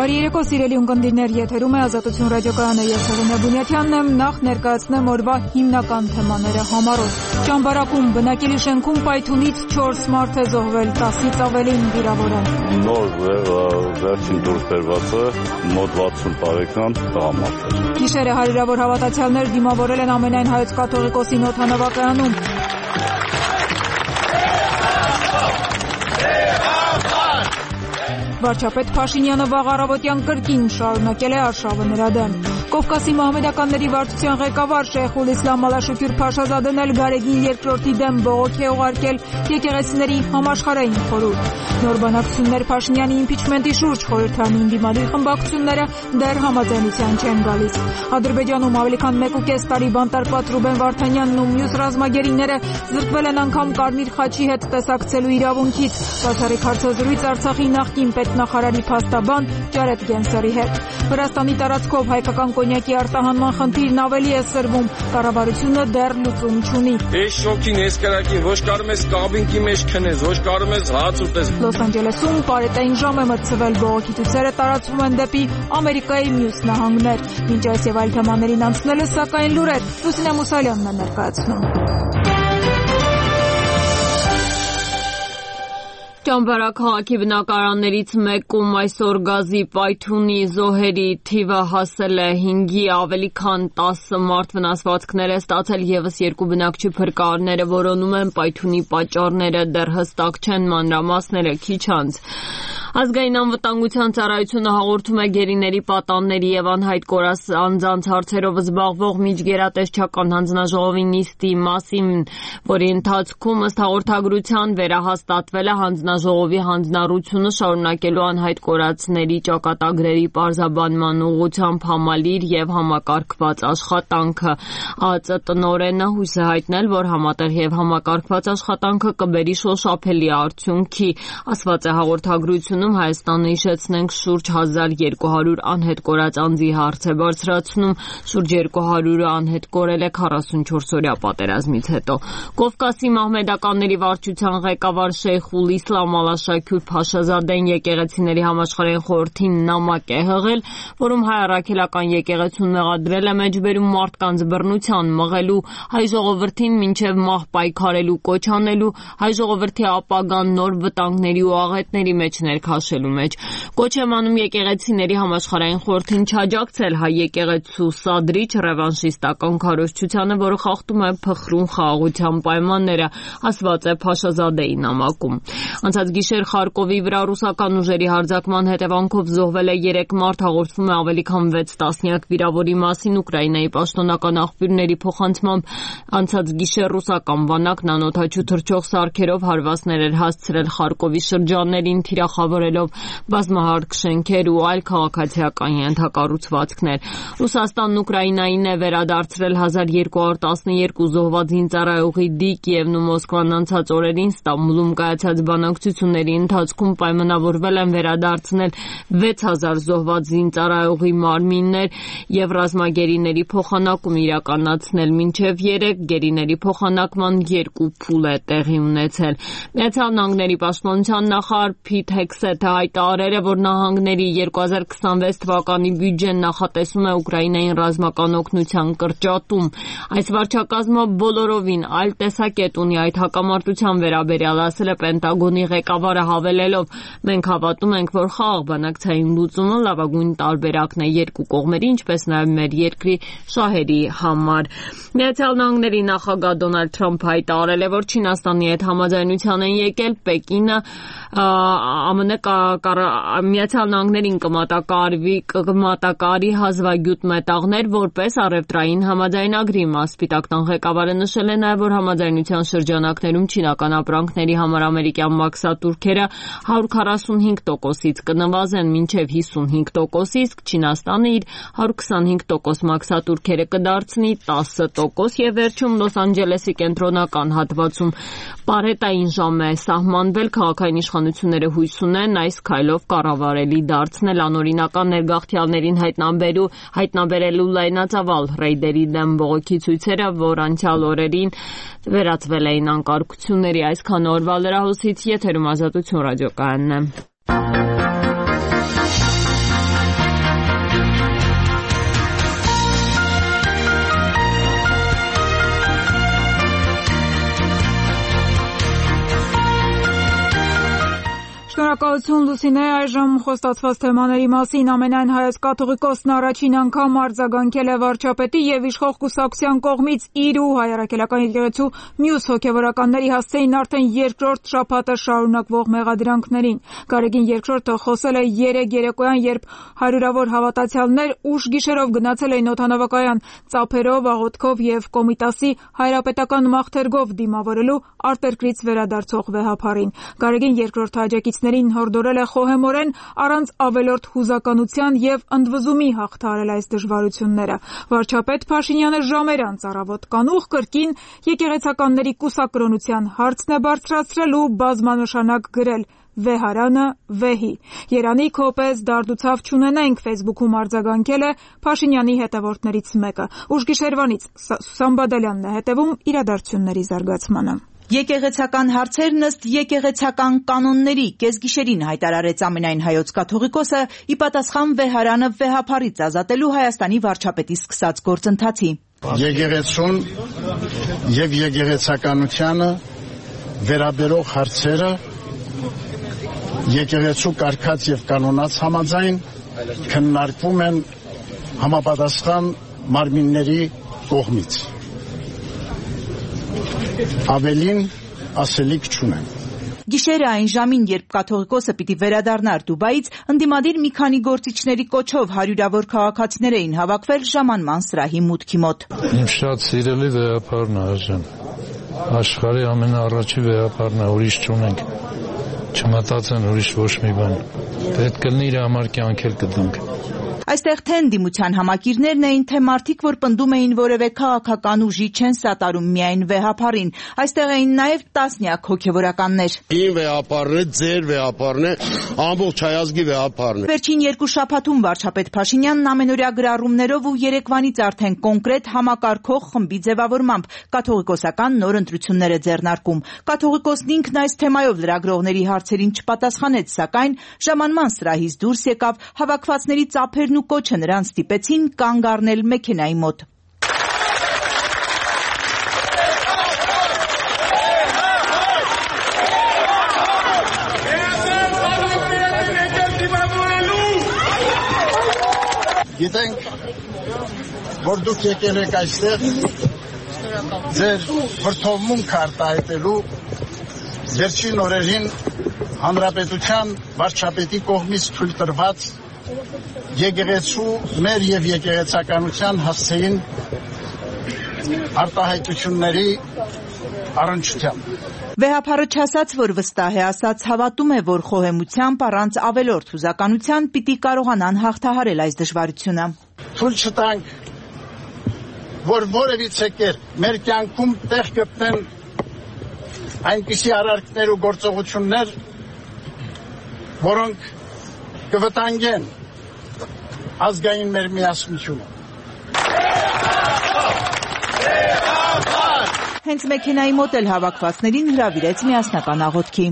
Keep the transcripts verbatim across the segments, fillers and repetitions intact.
Բարի երեկո սիրելի ունկնդիրներ, եթերում է Ազատություն ռադիոկայանը, ես Հեղինե Բունյաթյանն եմ, նախ ներկայացնեմ օրվա հիմնական թեմաները համառոտ։ Ճամբարակում բնակելի շենքում պայթունից չորս մարդ է զոհվել, տասից ավելին վիրավորել։ Նոր վերջին դուրս բերվածը մոտ վաթսուն տարեկան տղամարդ է։ Գիշերը հարյուրավոր հավատացյալներ դիմավորել են ամենայն հայոց կաթողիկոսի նոթանավակայանում։ Վարչապետ Փաշինյանը վաղ առավոտյան կրկին շարունակել է արշավը նրա դեմ։ Կովկասի մահմեդականների վարչության ղեկավար Շեյխուլ Իսլամ Ալաշուկյուր Փաշազադեն էլ Գարեգին երկրորդի դեմ բողոք է ուղարկել եկեղեցիների համաշխարհային խորհուրդ։ Նոր բանակցություններ Փաշինյանի իմպիչմենտի շուրջ խորհրդարանին դիմադրի խմբակցությունները դեռ համաձայնության չեն գալիս։ Ադրբեջանում ավելի քան մեկ ու կես տարի բանտարկված Ռուբեն Վարդանյանն ու մյուս ռազմագերիները զրկվել են անգամ Կարմիր խաչի հետ տեսակցելու իրավունքից։ Բացառիկ հարցազրույց Արցախի նախկին պետնախարարի փաստաբան Ջարեթ Գենսերի հետ։ Վրաստանի տարածքով հայկական կոնյակի արտահանման խնդիրն ավելի է սրվում, կառավարությունը դեռ լուծում չունի։ Էս շոկին, էս կրակին, ոչ կարող ես կաբինկի մեջ քնես, ոչ կարող ես հաց ուտես։ Լոս Անջելեսում պարետային ժամ է մտցվել, բողոքի ցույցերը տարածվում են դեպի Ամերիկայի մյուս նահանգներ։ Մինչ այս եւ այլ թեմաներին անցնելը, սակայն լուրեր Լուսինե Մուսալյանն է ներկայացնում։ Ճամբարակ քաղաքի բնակարաններից մեկում այսօր գազի պայթյունի զոհերի թիվը հասել է հինգի, ավելի քան տասը մարդ վնասվածքներ է ստացել, ևս երկու բնակչի փրկարարները որոնում են, պայթյունի պատճառները դեռ հստակ չեն, մանրամասները քիչ անց։ Ազգային անվտանգության ծառայությունը հաղորդում է գերիների պատանների եւ անհայտ կորած անձանց հարցերով զբաղվող միջգերատեսչական հանձնաժողովի նիստի մասին, որի ընթացքում ըստ հաղորդագրության վերահաստատվել է հանձնաժողովի հանձնառությունը շարունակելու անհայտ կորածների ճակատագրերի պարզաբանման ուղղությամբ համալիր եւ համակարգված աշխատանքը։ ԱԾ տնօրենը հույս է հայտնել, որ համատեղ եւ համակարգված աշխատանքը կբերի շոշափելի արդյունքի, ասված է հաղորդագրությունում։ Հայաստանը հիշեցնենք շուրջ հազար երկու հարյուր անհետ կորած անձի հարց է բարձրացնում, շուրջ երկու հարյուրը անհետ կորել է քառասունչորսօրյա պատերազմից հետո։ Կովկասի մահմեդականների վարչության ղեկավար Շեյխուլ Իսլամ Ալաշուկյուր Փաշազադեն եկեղեցիների համաշխարհային խորհրդին նամակ է հղել, որում հայ առաքելական եկեղեցուն մեղադրել է մեջբերում մարդկանց բռնության, մղելու, հայ ժողովրդին մինչև մահ պայքարելու կոչ անելու, հայ ժողովրդի ապագան նոր վտանգների ու աղետների մեջ ներքաշելու մեջ։ Կոչ եմ անում եկեղեցիների համաշխարհային խորհրդին չաջակցել հայ եկեղեցու սադրիչ ռևանշիստական քարոզչությանը, որը խախտում է փխրուն խաղաղության պայմանները, ասված է Փաշազադեի նամակում։ Անցած գիշեր Խարկովի վրա ռուսական ուժերի հարձակման հետևանքով զոհվել է երեք մարդ, հաղորդվում է ավելի քան վեց տասնյակ վիրավորի մասին Ուկրաինայի պաշտոնական աղբյուրների փոխանցմամբ։ Անցած գիշեր ռուսական բանակն անօդաչու թռչող սարքերով հարվածներ էր հասցրել Խարկովի շրջաններին, թիրախավորելով բազմահարկ շենքեր ու այլ քաղաքացիական ենթակառուցվածքներ։ Ռուսաստանն Ուկրաինային է վերադարձրել հազար երկու հարյուր տասնյոթ զոհված զինծառայողի դի Կիևն ու Մոսկվան անցած օրերին Ստամբուլում կայացած բանակցությունների ընթացքում պայմանավորվել են վերադարձնել վեց հազար զոհված զինծառայողի մարմիններ եւ ռազմագերիների փոխանակում իրականացնել մինչեւ երեք գերիների փոխանակման երկու փուլ է տեղի ունեցել։ Միացյալ Նահանգների պաշտպանության նախարար Փիթ Հեքսեթը հայտարարել է, որ նահանգների երկու հազար քսանվեց թվականի բյուջեն նախատեսում է Ուկրաինային ռազմական օգնության կրճատում։ Այս վարչակազմը բոլորովին այլ տեսակետ ունի այդ հակամարտության վերաբերյալ, ասել է Պենտագոնի ղեկավարը, հավելելով. մենք հավատում ենք, որ խաղաղ բանակցային լուծումը լավագույն տարբերակն է երկու կողմերի, ինչպես նաև մեր երկրի շահերի համար։ Միացյալ Նահանգների նախագահ Դոնալդ Թրամփը հայտարարել է, որ Չինաստանի հետ համաձայնության են եկել, Պեկինը ԱՄՆ Միացյալ Նահանգներին կմատակարարվի կմատակարարի հազվագյուտ մետաղներ որպես առևտրային համաձայնագրի։ Սպիտակ տան ղեկավարը նշել է նաև, որ համաձայնության շրջանակներում չինական ապրանքների համար ամերիկյան մաքսատուրքերը հարյուր քառասունհինգ տոկոսից կնվազեն մինչև հիսունհինգ տոկոս, իսկ Չինաստանը իր հարյուր քսանհինգ տոկոս մաքսատուրքերը կդարձնի տասը տոկոս եւ վերջում Լոս Անջելեսի կենտրոնական հատվածում պարետային ժամ է սահմանվել, քաղաքային իշխանությունները հույս ունեն այս քայլով կառավարելի դարձնել անօրինական ներգաղթյալներին հայտնաբերու հայտնաբերելու լայնածավալ ռեյդերի դեմ բողոքի ցույցերը, որ անցյալ օրերին վերածվել էին անկարգությունների։ Այսքան օրվա լրահոսից եթերում Ազատություն ռադիոկայանն է։ Շնորհակալություն Լուսինե, այժմ խոստացված թեմաների մասին ամենայն հայոց կաթողիկոսն առաջին անգամ արձագանքել է վարչապետի եւ իշխող կուսակցության կողմից իր ու հայ առաքելական եկեղեցու մյուս հոգեվորականների հասցեին արդեն երկրորդ շաբաթը շարունակվող մեղադրանքներին։ Գարեգին երկրորդը խոսել է երեկ երեկոյան, երբ հարյուրավոր հավատացյալներ ուշ գիշերով գնացել էին օդանավակայան ծափերով, աղոթքով եւ Կոմիտասի հայրապետական մաղթերգով դիմավորելու արտերկրից վերադարձող վեհափառին։ Գարեգին երկրորդը աջակիցներին հորդորել է խոհեմորեն առանց ավելորդ հուզականության եւ ընդվզումի հաղթահարել այս դժվարությունները։ Վարչապետ Փաշինյանը ժամեր անց առավոտ կանուխ կրկին եկեղեցականների կուսակրոնության հարցն է բարձրացրել ու բազմանշանակ գրել. Վեհարանը վեհի։ Երանի քո պես դարդուցավ չունենենք Facebook-ում արձագանքել է Փաշինյանի հետևորդներից մեկը։ Ուշգիշերվանից Սուսան Բադալյանն է հետևում իրադարձությունների զարգացմանը։ Եկեղեցական հարցերն ըստ եկեղեցական կանոնների կեսգիշերին հայտարարեց ամենայն հայոց կաթողիկոսը ի պատասխան Վեհարանը վեհափառից ազատելու Հայաստանի վարչապետի սկսած գործընթացի։ Եկեղեցուն եւ եկեղեցականությանը վերաբերող հարցերը եկեղեցու կարգած եւ կանոնած համաձայն քննարկվում են համապատասխան մարմինների կողմից։ Ավելին ասելիք չունեմ։ Գիշերը այն ժամին, երբ կաթողիկոսը պիտի վերադառնար Դուբայից, ընդդիմադիր մի քանի գործիչների կոչով հարյուրավոր քաղաքացիներ էին հավաքվել ժամանման սրահի մուտքի մոտ։ Իմ շատ սիրելի վեհափառն է այժմ։ Աշխարհի ամենաառաջի վեհափառն է, ուրիշ չունենք։ Չմտածեն ուրիշ ոչ մի բան։ Պետք է իր համար կյանքեր գտնենք։ Այստեղ թե ընդդիմության համակիրներն էին, թե մարդիկ, որ պնդում էին որևէ քաղաքական ուժի չեն սատարում միայն վեհափառին։ Այստեղ էին նաև տասնյակ հոգևորականներ։ Իմ վեհափառն է, ձեր վեհափառն է, ամբողջ հայազգի վեհափառն է։ Վերջին երկու շաբաթում վարչապետ Փաշինյանն ամենօրյա գրառումներով ու երեկվանից արդեն կոնկրետ համակարգող խմբի ձևավորմամբ կաթողիկոսական նոր ընտրություններ է ձեռնարկում։ Կաթողիկոսն ինքն այս թեմայով լրագրողների հարցերին չպատասխանեց, սակայն ժամանման սրահից դուրս եկավ, հավաքվածների ծափերն ու կոչը նրան ստիպեցին կանգ առնել մեքենայի մոտ։ Գիտենք, որ դուք եկել եք այստեղ ձեր վրդովմունքը արտահայտելու վերջին օրերին հանրապետության վարչապետի կողմից թույլ տրված եկեղեցու մեր եւ եկեղեցականության հասցեին արտահայտությունների առնչությամբ։ Վեհափառը չասաց, որ վստահ է, ասաց հավատում է, որ խոհեմությամբ առանց ավելորդ հուզականության պիտի կարողանան հաղթահարել այս դժվարությունը։ Թույլ չտանք, որ որևիցե կերպ մեր կյանքում տեղ գտնեն այնպիսի արարքներ ու գործողություններ, որոնք կվտանգեն ազգային մեր միասնությունը։ Հենց մեքենայի մոտ էլ հավաքվածներին հրավիրեց միասնական աղոթքի։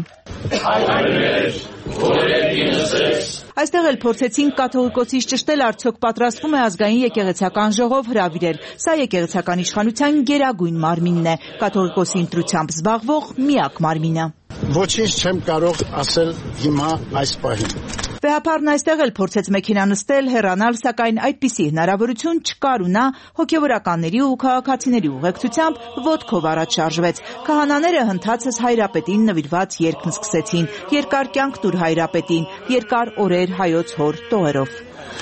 Այստեղ էլ փորձեցին կաթողիկոսից ճշտել, արդյոք պատրաստվում է ազգային եկեղեցական ժողով հրավիրել։ Սա եկեղեցական իշխանության գերագույն մարմինն է, կաթողիկոսի ընտրությամբ զբաղվող միակ մարմինը։ Ոչինչ չեմ կարող ասել հիմա այս պահին։ Վեհափառն այստեղ էլ փորձեց մեքենա նստել, հեռանալ, սակայն այդպիսի հնարավորություն չկար ու նա հոգևորականների ու քաղաքացիների ուղեկցությամբ ոտքով առաջ շարժվեց։ Քահանաները հնդածս հայրապետին նվիրված երգն սկսեցին. «Երկար կյանք տուր հայրապետին, երկար օրեր հայոց հոր տողերով»։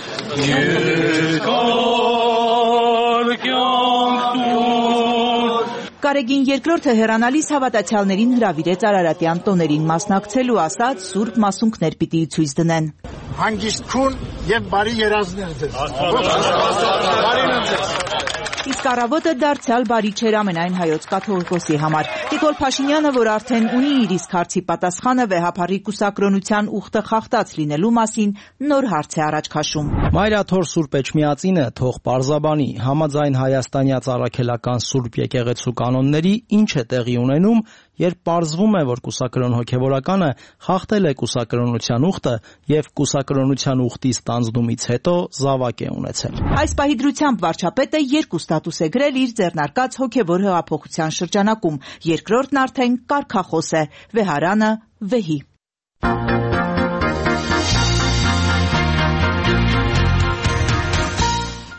Գարեգին երկրորդը հեռանալիս հավատացյալներին հրավիրեց արարատյան տոներին մասնակցելու, ասաց սուրբ մասունքներ պիտի ցույց դնեն։ Հանգիստ քուն եւ բարի երազներ ձեզ։ Իսկ առավոտը դարձյալ բարի չէր ամենայն հայոց կաթողիկոսի համար։ Նիկոլ Փաշինյանը, որ արդեն ունի իր իսկ հարցի պատասխանը վեհափառի կուսակրոնության ուխտը խախտած լինելու մասին, նոր հարց է առաջ քաշում։ Մայրաթոր Սուրբ Էջմիածինը թող պարզաբանի համաձայն հայաստանյաց առաքելական Սուրբ եկեղեցու կանոնների ինչ է տեղի ունենում, երբ պարզվում է, որ կուսակրոն հոգևորականը խախտել է կուսակրոնության ուխտը եւ կուսակրոնության ուխտի ստանձնումից հետո զավակ է ունեցել։ Այս պահի դրությամբ վարչապետը երկու ստատուս է գրել իր ձեռնարկած հոգևոր հեղափոխության շրջանակում, երկրորդն արդեն կարգախոս է՝ վեհարանը վեհի։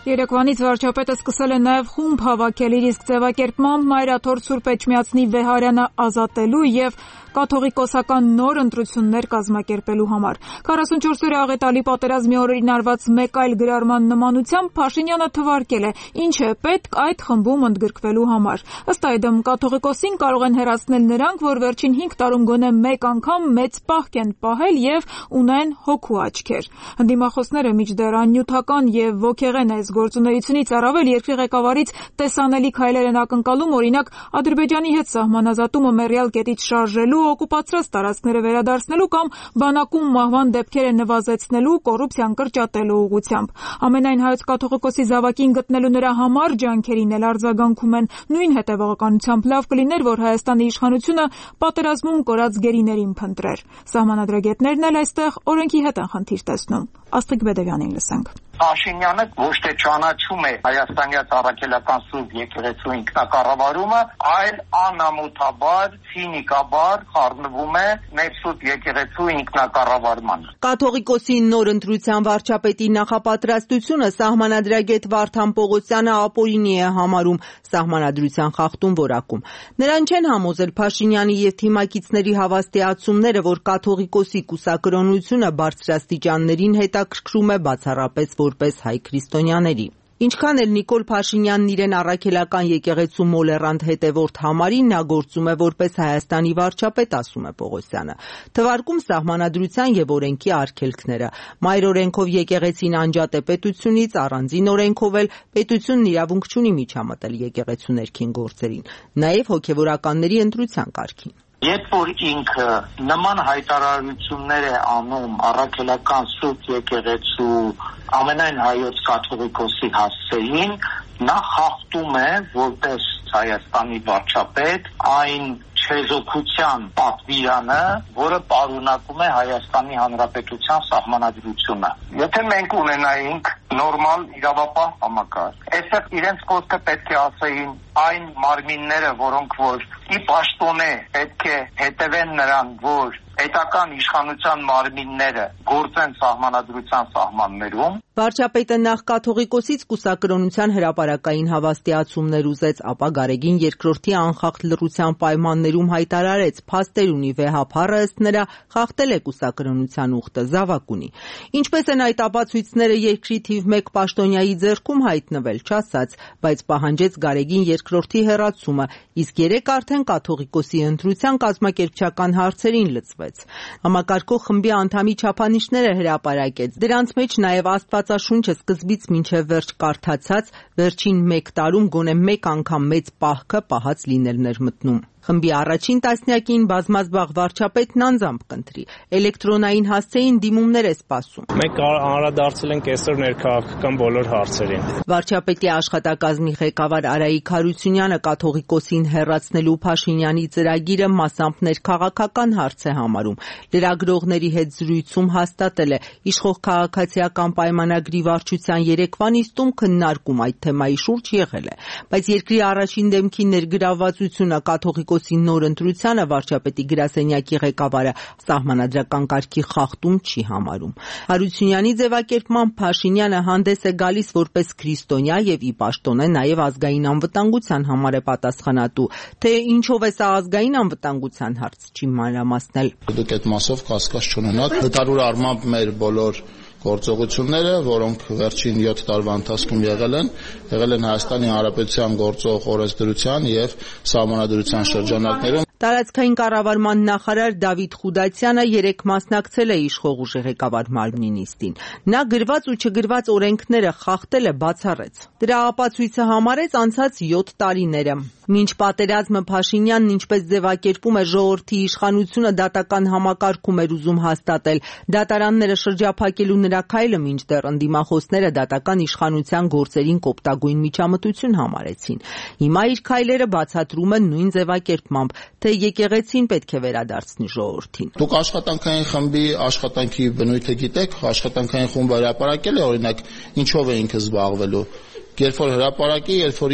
Երեկվանից վարչապետը սկսել է նաև խումբ հավաքել իր իսկ ձևակերպմամբ Մայրաթորթ Սուրբ Էջմիածնի Վեհարյանը ազատելու եւ կաթողիկոսական նոր ընտրություններ կազմակերպելու համար։ քառասունչորս աղետալի պատերազմի օրերին արված մեկ այլ գրառման նմանությամբ Փաշինյանը թվարկել է, ինչ է պետք այդ խմբում ընդգրկվելու համար։ Ըստ այդմ կաթողիկոսին կարող են հեռացնել նրանք, որ վերջին հինգ տարում գոնե մեկ անգամ մեծ պահք են պահել եւ ունեն հոգու աչքեր։ Ընդդիմախոսները մինչդեռ աննյութական եւ ոգեղեն այս գործունեությունից առավել երկրի ղեկավարից տեսանելի քայլեր են ակնկալում, օրինակ Ադրբեջանի հետ սահմանազատումը մեռյալ կետից շարժելու, օկուպացրած տարածքները վերադարձնելու կամ բանակում մահվան դեպքերը նվազեցնելու, կոռուպցիան կրճատելու ուղղությամբ։ Ամենայն հայոց կաթողիկոսի զավակին գտնելու նրա համար ջանքերին էլ արձագանքում են։ Նույն հետևողականությամբ լավ կլիներ, որ Հայաստանի իշխանությունը պատերազմում կորած գերիներին փնտրեր։ Սահմանադրագետներն էլ այստեղ օրենքի հետ են խնդիր տեսնում։ Աստղիկ Բեդևյանին լսենք։ Փաշինյանը ոչ թե ճանաչում է հայաստանյան առաքելական Սուրբ եկեղեցու ինքնակառավարումը, այլ անամոթաբար, ցինիկաբար խառնվում է մեր Սուրբ եկեղեցու ինքնակառավարմանը։ Կաթողիկոսի նոր ընտրության վարչապետի նախապատրաստությունը սահմանադրագետ Վարդան Պողոսյանը ապօրինի է համարում սահմանադրության խախտում որակում։ Նրան չեն համոզել Փաշինյանի եւ թիմակիցների հավաստիացումները, որ կաթողիկոսի կուսակրոնությունը բարձրաստիճաններին հետաքրքրում է բացառապես որպես հայ քրիստոնյաների։ Ինչքան էլ Նիկոլ Փաշինյանն իրեն առաքելական եկեղեցու մոլեռանդ հետևորդ համարի, նա գործում է որպես Հայաստանի վարչապետ, ասում է Պողոսյանը։ Թվարկում սահմանադրության եւ օրենքի արգելքները։ Մայր օրենքով եկեղեցին անջատ է պետությունից, առանձին օրենքով էլ պետությունն իրավունք չունի միջամտել եկեղեցու ներքին գործերին, նաեւ հոգեվորականների ընտրության կարգին։ Երբ որ ինքը նման հայտարարություններ է անում առաքելական Սուրբ եկեղեցու ամենայն հայոց կաթողիկոսի հասցեին, նա խախտում է որպես Հայաստանի վարչապետ այն չեզոքության պատվիրանը, որը պարունակում է Հայաստանի Հանրապետության սահմանադրությունը։ Եթե մենք ունենայինք նորմալ իրավապահ համակարգ, այստեղ իրենց խոսքը պետք է ասեին այն մարմինները, որոնք որ ի պաշտոնե պետք է հետևեն նրան, որ պետական իշխանության մարմինները գործեն սահմանադրության սահմաններում։ Վարչապետը նախ կաթողիկոսից կուսակրոնության հրապարակային հավաստիացումներ ուզեց, ապա Գարեգին երկրորդի անխախտ լռության պայմաններում հայտարարեց, փաստեր ունի վեհափառը ըստ նրա խախտել է կուսակրոնության ուխտը, զավակ ունի։ Ինչպես են այդ ապացույցները երկրի թիվ մեկ պաշտոնյայի ձեռքում հայտնվել, չասաց, բայց պահանջեց Գարեգին երկրորդի հեռացումը, իսկ երեք արդեն կաթողիկոսի ընտրության կազմակերպչական հարցերին լծվեց։ Համակարգող խմբի անդամի չափանիշները հրապարակեց, դրանց մեջ նաև Աստվածաշունչը սկզբից մինչև վերջ կարդացած, վերջին մեկ տարում գոնե մեկ անգամ մեծ պահքը պահած լինելն էր մտնում։ Խմբի առաջին տասնյակին բազմազբաղ վարչապետն անձամբ կընտրի։ Էլեկտրոնային հասցեին դիմումներ է սպասում։ Մենք անդրադարձել ենք այսօր ներքաղաքական բոլոր հարցերին։ Վարչապետի աշխատակազմի ղեկավար Արայիկ Հարությունյանը կաթողիկոսին հեռացնելու Փաշինյանի ծրագիրը մասամբ ներքաղաքական հարց է համարում։ Լրագրողների հետ զրույցում հաստատել է, իշխող քաղաքացիական պայմանագրի վարչության երեկվա նիստում քննարկում այդ թեմայի շուրջ եղել է, բայց երկրի առաջին դեմքի ներգրավվածությունը կաթողիկոսի նոր ընտրությանը վարչապետի գրասենյակի ղեկավարը սահմանադրական կարգի խախտում չի համարում։ Հարությունյանի ձևակերպմամբ Փաշինյանը հանդես է գալիս որպես քրիստոնյա եւ ի պաշտոնե նաեւ ազգային անվտանգության համար է պատասխանատու, թե ինչով է սա ազգային անվտանգության հարց չի մանրամասնել։ Դուք այդ մասով կասկած չունենաք, հտարուր առմամբ մեր բոլոր գործողությունները, որոնք վերջին յոթ տարվա ընթացքում եղել են, եղել են Հայաստանի Հանրապետության գործող օրենսդրության եւ սահմանադրության շրջանակներում։ Տարածքային կառավարման նախարար Դավիթ Խուդացյանը երեկ մասնակցել է իշխող ուժի ղեկավար մարմնի նիստին։ Նա գրված ու չգրված օրենքները խախտել է բացառեց։ Դրա ապացույցը համարեց անցած յոթ տարիները։ Մինչ պատերազմը Փաշինյանն ինչպես ձևակերպում է ժողովրդի իշխանությունը դատական համակարգում էր ուզում հաստատել, դատարանները շրջափակելու նրա քայլը մինչդեռ ընդդիմախոսները դատական իշխանության գործերին կոպտագույն միջամտություն համարեցին։ Հիմա իր քայլերը բացատրում են նույն ձևակերպմամբ, թե եկեղեցին պետք է վերադարձնի ժողովրդին։ Դուք աշխատանքային խմբի աշխատանքի բնույթը գիտեք, աշխատանքային խումբը հրապարակել է օրինակ ինչով է ինքը զբաղվելու։ Երբ որ հրապարակի, երբ որ իր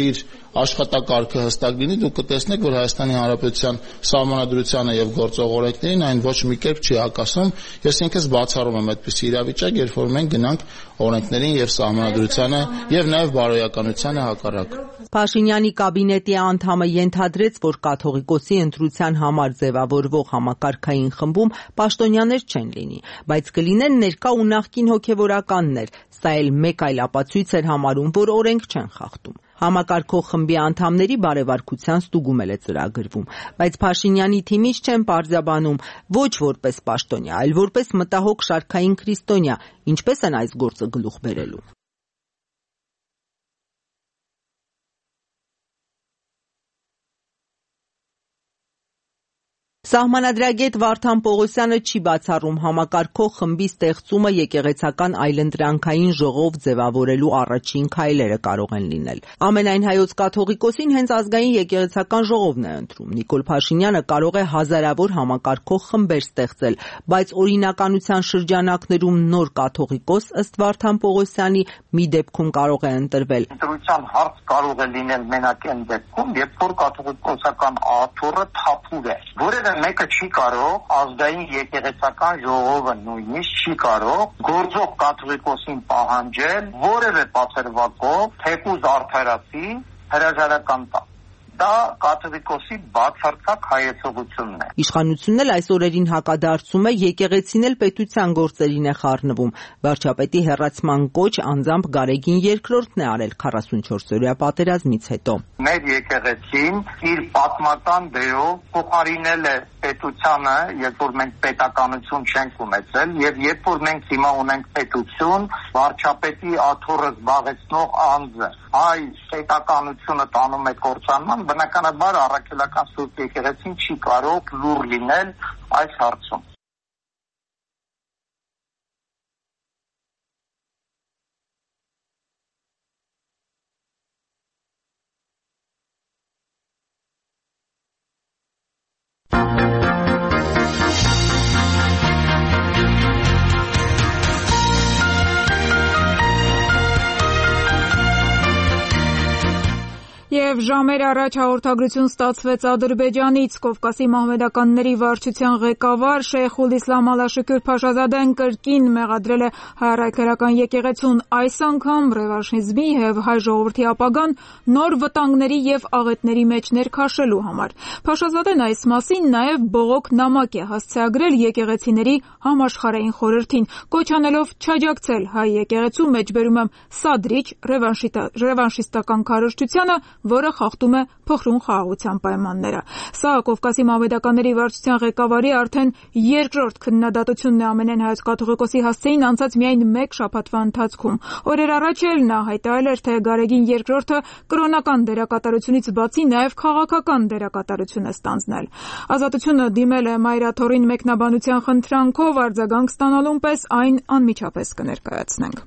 աշխատակարգը հստակ լինի, դուք կտեսնեք, որ Հայաստանի Հանրապետության սահմանադրությանը եւ գործող օրենքներին այն ոչ մի կերպ չի հակասում։ Ես ինքս բացառում եմ այդպիսի իրավիճակ, երբ որ մենք գնանք օրենքներին եւ սահմանադրությանը եւ նաեւ բարոյականությանը հակառակ։ Փաշինյանի կաբինետի անդամը ենթադրեց, որ կաթողիկոսի ընտրության համար ձևավորվող համակարգային խմբում պաշտոնյաներ չեն լինի, բայց կլինեն ներկա ու նախկին հոգևորականներ։ Սա էլ մեկ այլ ապացույց էր համարում, որ օրենք չեն խախտում։ Համակարգող խմբի անդամների բարեվարկության ստուգում էլ է ծրագրվում, բայց Փաշինյանի թիմից չեն պարզաբանում ոչ որպես պաշտոնյա, այլ որպես մտահոգ շարքային քրիստոնյա, ինչպես են այս գործը գլուխ բերելու։ Սահմանադրագետ Վարդան Պողոսյանը չի բացառում համակարգող խմբի ստեղծումը եկեղեցական այլընտրանքային ժողով ձևավորելու առաջին քայլերը կարող են լինել։ Ամենայն հայոց կաթողիկոսին հենց ազգային եկեղեցական ժողովն է ընտրում։ Նիկոլ Փաշինյանը կարող է հազարավոր համակարգող խմբեր ստեղծել, բայց օրինականության շրջանակներում նոր կաթողիկոս ըստ Վարդան Պողոսյանի մի դեպքում կարող է ընտրվել։ Ընտրության հարց կարող է լինել մենակ այն դեպքում, երբ որ կաթողիկոսական աթոռը թափուր է, որևէ մեկը չի կարող ազգային եկեղեցական ժողովը նույնիսկ չի կարող գործող կաթողիկոսին պահանջել որևէ բացերվակով թեկուզ արդարացի հրաժարական տա։ Դա կաթողիկոսի բացարձակ հայեցողությունն է։ Իշխանությունն էլ այս օրերին հակադարձում է, եկեղեցին էլ պետության գործերին է խառնվում։ Վարչապետի հեռացման կոչ անձամբ Գարեգին երկրորդն է արել քառասունչորսօրյա պատերազմից հետո։ Մեր եկեղեցին իր պատմական դերով փոխարինել է պետությանը, երբ որ մենք պետականություն չենք ունեցել, եւ երբ որ մենք հիմա ունենք պետություն, վարչապետի աթոռը զբաղեցնող անձը այս պետականությունը տանում է կործանման, բնականաբար առաքելական Սուրբ եկեղեցին չի կարող լուր լինել այս հարցում։ Եվ ժամեր առաջ հաղորդագրություն ստացվեց Ադրբեջանից։ Կովկասի մահմեդականների վարչության ղեկավար Շեյխուլ Իսլամ Ալաշուկյուր Փաշազադեն կրկին մեղադրել է հայ առաքելական եկեղեցուն այս անգամ ռևանշիզմի եւ հայ ժողովրդի ապագան նոր վտանգների եւ աղետների մեջ ներքաշելու համար։ Փաշազադեն այս մասին նաեւ բողոք նամակ է հասցեագրել եկեղեցիների համաշխարհային խորհրդին, կոչ անելով չաջակցել հայ եկեղեցու մեջբերում եմ սադրիչ ռևանշիստական քարոզչությանը, որը խախտում է փխրուն խաղաղության պայմանները։ Սա Կովկասի մահմեդականների վարչության ղեկավարի արդեն երկրորդ քննադատությունն է ամենայն հայոց կաթողիկոսի հասցեին անցած միայն մեկ շաբաթվա ընթացքում։ Օրեր առաջ էլ նա հայտարարել էր, թե Գարեգին երկրորդը կրոնական դերակատարությունից բացի նաև քաղաքական դերակատարություն է ստանձնել։ Ազատությունը դիմել է Մայրաթորին մեկնաբանության խնդրանքով, արձագանք ստանալուն պես այն անմիջապես կներկայացնենք։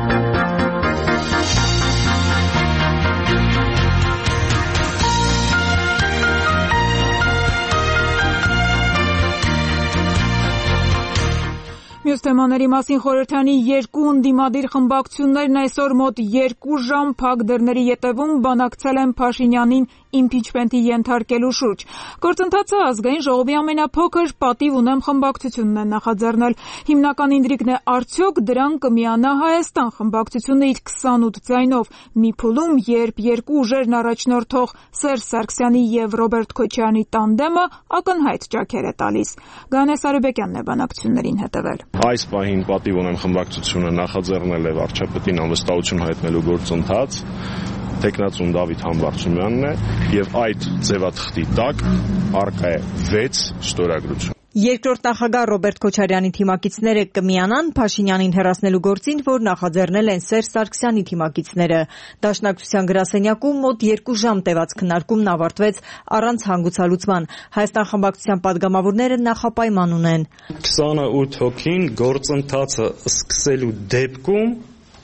Մյուս թեմաների մասին խորհրդանի երկու ընդդիմադիր խմբակցություններն այսօր մոտ երկու ժամ փակ դռների ետևում բանակցել են Փաշինյանին իմպիչմենտի ենթարկելու շուրջ։ Գործընթացը ազգային ժողովի ամենափոքր պատիվ ունեմ խմբակցությունն է նախաձեռնել։ Հիմնական ինդրիկն է արդյոք դրան կմիանա Հայաստան խմբակցությունը իր քսանութ ձայնով մի փուլում, երբ երկու ուժերն առաջնորդող Սերժ Սարգսյանի եւ Ռոբերտ Քոչարյանի տանդեմը ակնհայտ ճաքեր է տալիս։ Գանե Սարոբեկյանն է բանակցություններին հետևել։ Այս պահին պատիվ ունեմ խմբակցությունը նախաձեռնել է վարչապետին անվստահություն հայտնելու գործընթաց, տեխնացուն Դավիթ Համբարձումյանն է եւ այդ ձևաթղթի տակ առկա է վեց ստորագրություն։ Երկրորդ նախագահ Ռոբերտ Քոչարյանի թիմակիցները կմիանան Փաշինյանին հեռացնելու գործին, որ նախաձեռնել են Սերժ Սարգսյանի թիմակիցները։ Դաշնակցության գրասենյակում մոտ երկու ժամ տևած քննարկումն ավարտվեց առանց հանգուցալուծման։ Հայաստան խմբակցության падգամավորները նախապայման ունեն։ քսանութ հոգին գործընթացը սկսելու դեպքում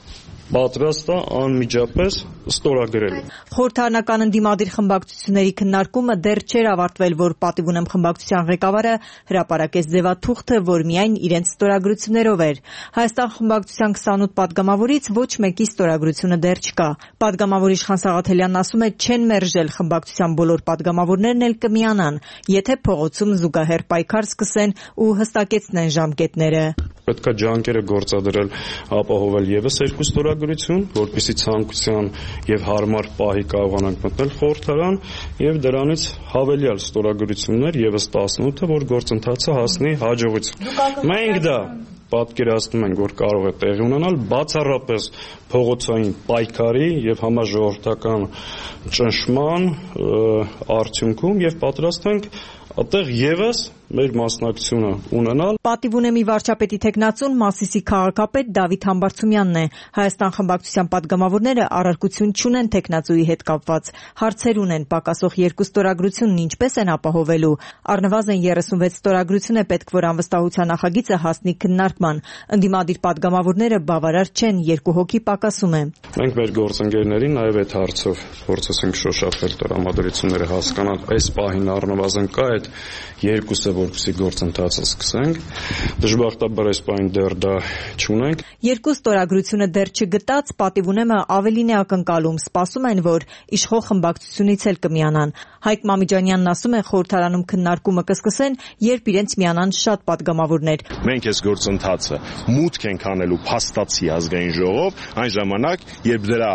պատրաստ է անմիջապես ստորագրելու։ Խորհրդարանական ընդդիմադիր խմբակցությունների քննարկումը դեռ չէր ավարտվել, որ պատիվ ունեմ խմբակցության ղեկավարը հրապարակեց ձևաթուղթը, որ միայն իրենց ստորագրություններով էր։ Հայաստան խմբակցության քսանութ պատգամավորից ոչ մեկի ստորագրությունը դեռ չկա։ Պատգամավոր Իշխան Սաղաթելյանն ասում է, չեն մերժել խմբակցության բոլոր պատգամավորներն էլ կմիանան, եթե փողոցում զուգահեռ պայքար սկսեն ու հստակեցնեն ժամկետները։ Պետք է ջանքերը գործադրել, ապահովել եւս երկու ստորագրություն, որպեսզի ցանկության եւ հարմար պահի կարողանանք մտնել խորհրդարան եւ դրանից հավելյալ ստորագրություններ եւս տասնութը, որ գործընթացը հասնի հաջողության։ Մենք դա պատկերացնում ենք, որ կարող է տեղի ունենալ բացառապես փողոցային պայքարի եւ համաժողովրդական ճնշման արդյունքում եւ պատրաստ ենք այդտեղ եւս մեր մասնակցությունը ունենալ։ Պատիվ ունեմի վարչապետի տեխնացուն Մասիսի քաղաքապետ Դավիթ Համբարձումյանն է։ Հայաստան խմբակցության պատգամավորները առարկություն չունեն տեխնացուի հետ կապված։ Հարցեր ունեն պակասող երկու ստորագրությունն ինչպես են ապահովելու։ Առնվազն երեսունվեց ստորագրություն է պետք, որ անվստահության նախագիծը հասնի քննարկման։ Ընդդիմադիր պատգամավորները բավարար չեն, երկու հոգի պակասում է։ Մենք մեր գործընկերներին նաեւ այդ հարցով փորձում ենք շոշափել տրամադրությունները հասկանալ այս պահին առնվազն կա այդ երկուսը որպեսզի գործընթացը սկսենք։ Դժբախտաբար այս պահին դեռ դա չունենք։ Երկու ստորագրությունը դեռ չգտած պատիվ ունեմը ավելին է ակնկալում, սպասում են, որ իշխող խմբակցությունից էլ կմիանան։ Հայկ Մամիջանյանն ասում է, խորհրդարանում քննարկումը կսկսեն, երբ իրենց միանան շատ պատգամավորներ։ Մենք այս գործընթացը մուտք ենք անելու փաստացի ազգային ժողով, այն ժամանակ, երբ դրա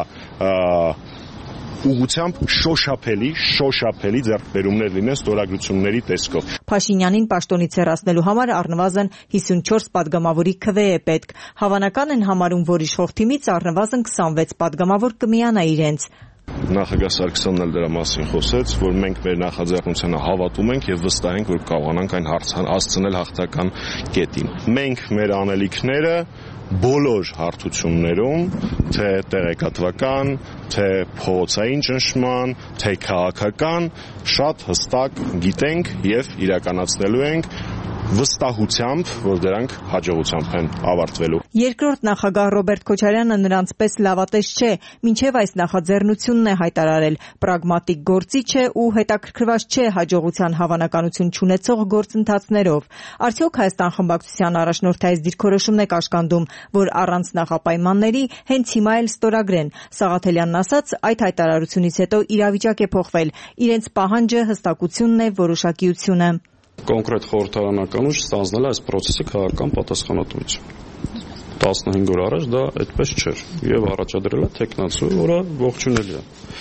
ուղղությամբ շոշափելի, շոշափելի ձեռքբերումներ լինեն ստորագրությունների տեսքով։ Փաշինյանին պաշտոնից հեռացնելու համար առնվազն հիսունչորս պատգամավորի քվե է պետք։ Հավանական են համարում, որ իշխող թիմից առնվազն քսանվեց պատգամավոր կմիանա իրենց։ Նախագահ Սարգսյանն էլ դրա մասին խոսեց, որ մենք մեր նախաձեռնությանը հավատում ենք եւ վստահ ենք, որ կարողանանք այն հասցնել հաղթական կետին։ Մենք մեր անելիքները բոլոր հարթություններում, թե տեղեկատվական, թե փողոցային ճնշման, թե քաղաքական, շատ հստակ գիտենք եւ իրականացնելու ենք վստահությամբ, որ դրանք հաջողությամբ են ավարտվելու։ Երկրորդ նախագահ Ռոբերտ Քոչարյանը նրանց պես լավատես չէ, մինչև այս նախաձեռնությունն է հայտարարել, պրագմատիկ գործիչ է ու հետաքրքրված չէ հաջողության հավանականություն չունեցող գործընթացներով։ Արդյոք Հայաստան խմբակցության առաջնորդի այս դիրքորոշումն է կաշկանդում, որ առանց նախապայմանների հենց հիմա էլ ստորագրեն։ Սաղաթելյանն ասաց, այդ հայտարարությունից հետո իրավիճակ է փոխվել, իրենց պահանջը հստակությունն է, որոշակիությունը։ Կոնկրետ խորհրդարանական ուժ ստանձնել այս process-ի քաղաքական պատասխանատվություն։ տասնհինգ օր առաջ դա այդպես չէր եւ առաջադրել է տեխնացու, որը ողջունելի է։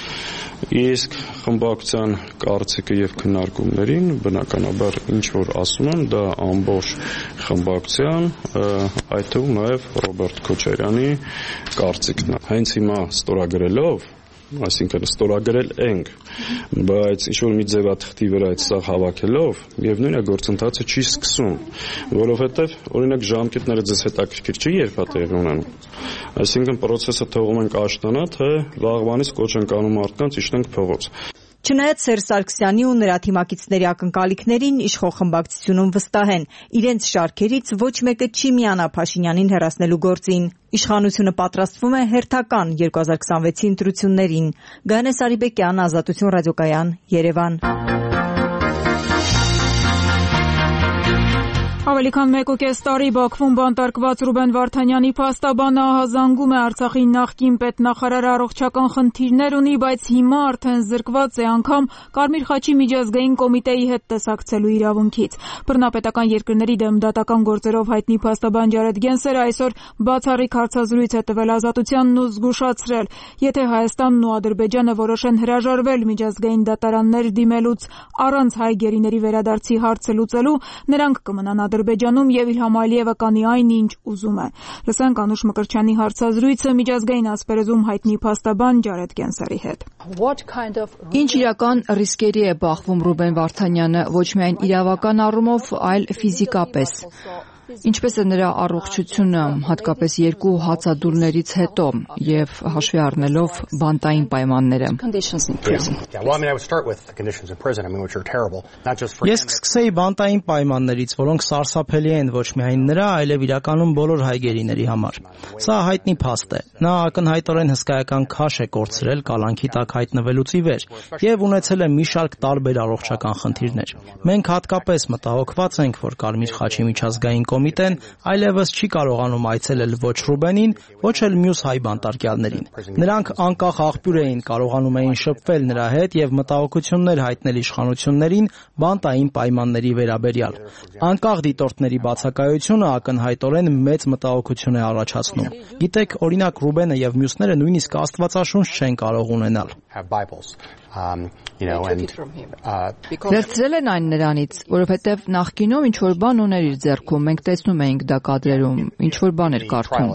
Իսկ խմբակցության կարծիքը եւ քննարկումներին բնականաբար ինչ որ ասում եմ, դա ամբողջ խմբակցության, այդ թվում նաեւ Ռոբերտ Քոչարյանի կարծիքն է։ Հենց հիմա ստորագրելով, այսինքն ստորագրել ենք, բայց ինչ-որ մի ձևաթղթի վրա այդ սա հավաքելով եւ նույնը գործընթացը չի սկսում, որովհետեւ օրինակ ժամկետները ձեզ հետաքրքիր չի երբ է տեղի ունենում։ Այսինքն process-ը թողում ենք աշտանա, թե վաղվանից կոչ ենք անում մարդկանց իջնենք փողոց։ Չնայած Սերժ Սարգսյանի ու նրա թիմակիցների ակնկալիքներին իշխող խմբակցությունում վստահ են, իրենց շարքերից ոչ մեկը չի միանա Փաշինյանին հեռացնելու գործին։ Իշխանությունը պատրաստվում է հերթական երկու հազար քսանվեցի ընտրություններին։ Գայանե Սարիբեկյան, Ազատություն ռադիոկայան, Երևան։ Ավելի քան մեկ ու կես տարի Բաքվում բանտարկված Ռուբեն Վարդանյանի փաստաբանը ահազանգում է Արցախի նախկին պետնախարարը առողջական խնդիրներ ունի, բայց հիմա արդեն զրկված է անգամ Կարմիր խաչի միջազգային կոմիտեի հետ տեսակցելու իրավունքից։ Բռնապետական երկրների դեմ դատական գործերով հայտնի փաստաբան Ջարեդ Գենսերը այսօր բացառիկ հարցազրույց է տվել Ազատությանն ու զգուշացրել, եթե Հայաստանն ու Ադրբեջանը որոշեն հրաժարվել միջազգային դատարաններ դիմելուց առանց հայ գերիների վերադարձի հարցը լուծելու, նրանք կմնան Ադրբեջանում եւ Իլհամ Ալիևը կանի այն, ինչ ուզում է։ Լսենք Անուշ Մկրտչյանի հարցազրույցը միջազգային ասպարեզում հայտնի փաստաբան Ջարեդ Գենսերի հետ։ Ինչ իրական ռիսկերի է բախվում Ռուբեն Վարդանյանը, ոչ միայն իրավական առումով, այլ ֆիզիկապես։ Ինչպես է նրա առողջությունը, հատկապես երկու հացադուլներից հետո եւ հաշվի առնելով բանտային պայմանները։ Ես կսկսեի բանտային պայմաններից, որոնք սարսափելի են ոչ միայն նրա, այլև իրականում բոլոր հայգերիների համար։ Սա հայտնի փաստ է։ Նա ակնհայտորեն հսկայական քաշ է կորցրել կալանքի տակ հայտնվելուց ի վեր եւ ունեցել է մի շարք տարբեր առողջական խնդիրներ։ Մենք հատկապես մտահոգված ենք, որ Կարմիր խաչի միջազգային կոմիտեն այլևս չի կարողանում այցելել ոչ Ռուբենին, ոչ էլ մյուս հայ բանտարկյալներին։ Նրանք անկախ աղբյուր էին, կարողանում էին շփվել նրա հետ եւ մտահոգություններ հայտնել իշխանություններին բանտային պայմանների վերաբերյալ։ Անկախ դիտորդների բացակայությունը ակնհայտորեն մեծ մտահոգություն է առաջացնում։ Գիտեք, օրինակ Ռուբենը եւ մյուսները նույնիսկ աստվածաշունչ չեն կարող ունենալ։ Վերցրել են այն նրանից, որովհետև նախկինում ինչ-որ բան ուներ իր ձեռքում, մենք տեսնում էինք դա կադրերում, ինչ-որ բան էր կարդում։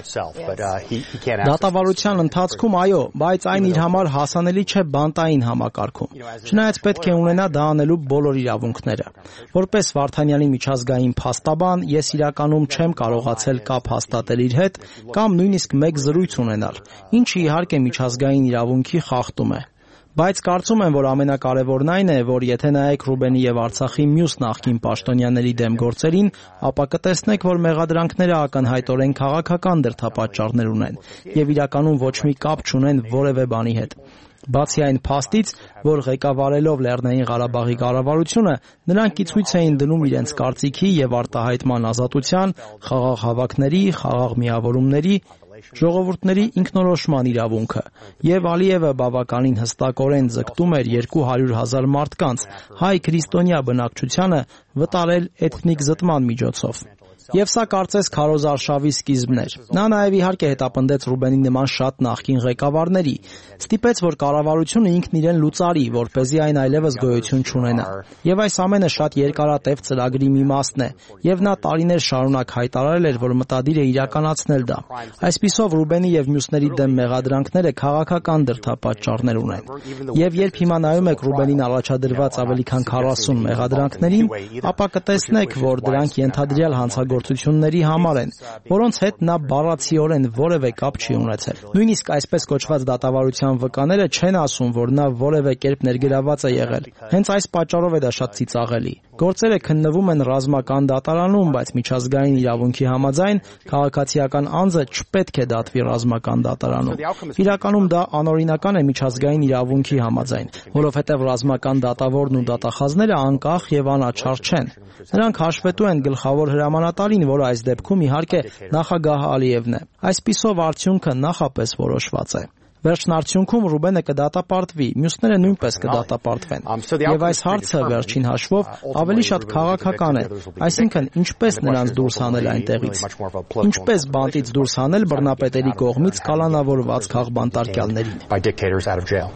Դատավարության ընթացքում այո, բայց այն իր համար հասանելի չէ բանտային համակարգում։ Չնայած պետք է ունենա դա անելու բոլոր իրավունքները։ Որպես Վարդանյանի միջազգային փաստաբան, ես իրականում չեմ կարողացել կապ հաստատել իր հետ կամ նույնիսկ մեկ զրույց ունենալ, ինչը իհարկե միջազգային իրավունքի խախտում է։ Բայց կարծում եմ, որ ամենակարևորն այն է, որ եթե նայեք Ռուբենի եւ Արցախի մյուս նախկին պաշտոնյաների դեմ գործերին, ապա կտեսնեք, որ մեղադրանքները ակնհայտորեն քաղաքական դրդապատճառներ ունեն եւ իրականում ոչ մի կապ չունեն որևէ բանի հետ։ Բացի այն փաստից, որ ղեկավարելով Լեռնային Ղարաբաղի կառավարությունը, նրանք ի ցույց էին դնում իրենց կարծիքի եւ արտահայտման ազատության, խաղաղ հավաքների, խաղաղ միավորումների, ժողովուրդների ինքնորոշման իրավունքը, եւ Ալիևը բավականին հստակորեն ձգտում էր երկու հարյուր հազար մարդկանց հայ քրիստոնյա բնակչությանը վտարել էթնիկ զտման միջոցով։ Եվ սա կարծես քարոզ արշավի սկիզբն էր։ Նա նաև իհարկե հետապնդեց Ռուբենի նման շատ նախկին ղեկավարների, ստիպեց, որ կառավարությունը ինքն իրեն լուծարի, որպեսզի այն այլևս գոյություն չունենա։ Եվ այս ամենը շատ երկարատև ծրագրի մի մասն է, եւ նա տարիներ շարունակ հայտարարել էր, որ մտադիր է իրականացնել դա։ Այսպիսով Ռուբենի եւ մյուսների դեմ մեղադրանքները քաղաքական դրդապատճառներ ունեն։ Եվ երբ հիմա նայում եք Ռուբենին առաջադրված ավելի քան քառասուն մեղադրանքներին, ապա կտեսնեք, որ դրանք ենթադրյալ հանցագործությունների համար են, որոնց հետ նա բառացիորեն որևէ կապ չի ունեցել։ Նույնիսկ այսպես կոչված դատավարության վկաները չեն ասում, որ նա որևէ կերպ ներգրավված է եղել։ Հենց այս պատճառով է դա շատ ծիծաղելի։ Գործերը քննվում են ռազմական դատարանում, բայց միջազգային իրավունքի համաձայն քաղաքացիական անձը չպետք է դատվի ռազմական դատարանում։ Իրականում դա անօրինական է միջազգային իրավունքի համաձայն, որովհետև ռազմական դատավորն ու դատախազները անկախ եւ անաչառ չեն։ Նրանք հաշվետու են գլխավոր հրամանատարին, որը այս դեպքում իհարկե նախագահ Ալիևն է։ Այսպիսով արդյունքը նախապես որոշված է։ Վերջնարդյունքում Ռուբենը կդատապարտվի, մյուսները նույնպես կդատապարտվեն։ Եվ այս հարցը վերջին հաշվով ավելի շատ քաղաքական է, այսինքն ինչպես նրանց դուրս հանել այնտեղից, ինչպես բանտից դուրս հանել բռնապետերի կողմից կալանավորված քաղբանտարկյալներին։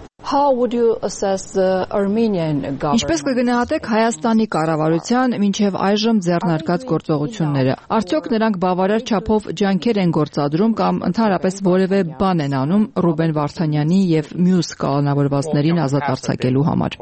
Ինչպես կգնահատեք Հայաստանի կառավարության մինչև այժմ ձեռնարկած գործողությունները։ Արդյոք նրանք բավարար չափով ջանքեր են գործադրում կամ ընդհանրապես որևէ բան են անում Ռուբեն Վարդանյանի եւ մյուս կալանավորվածներին ազատ արձակելու համար։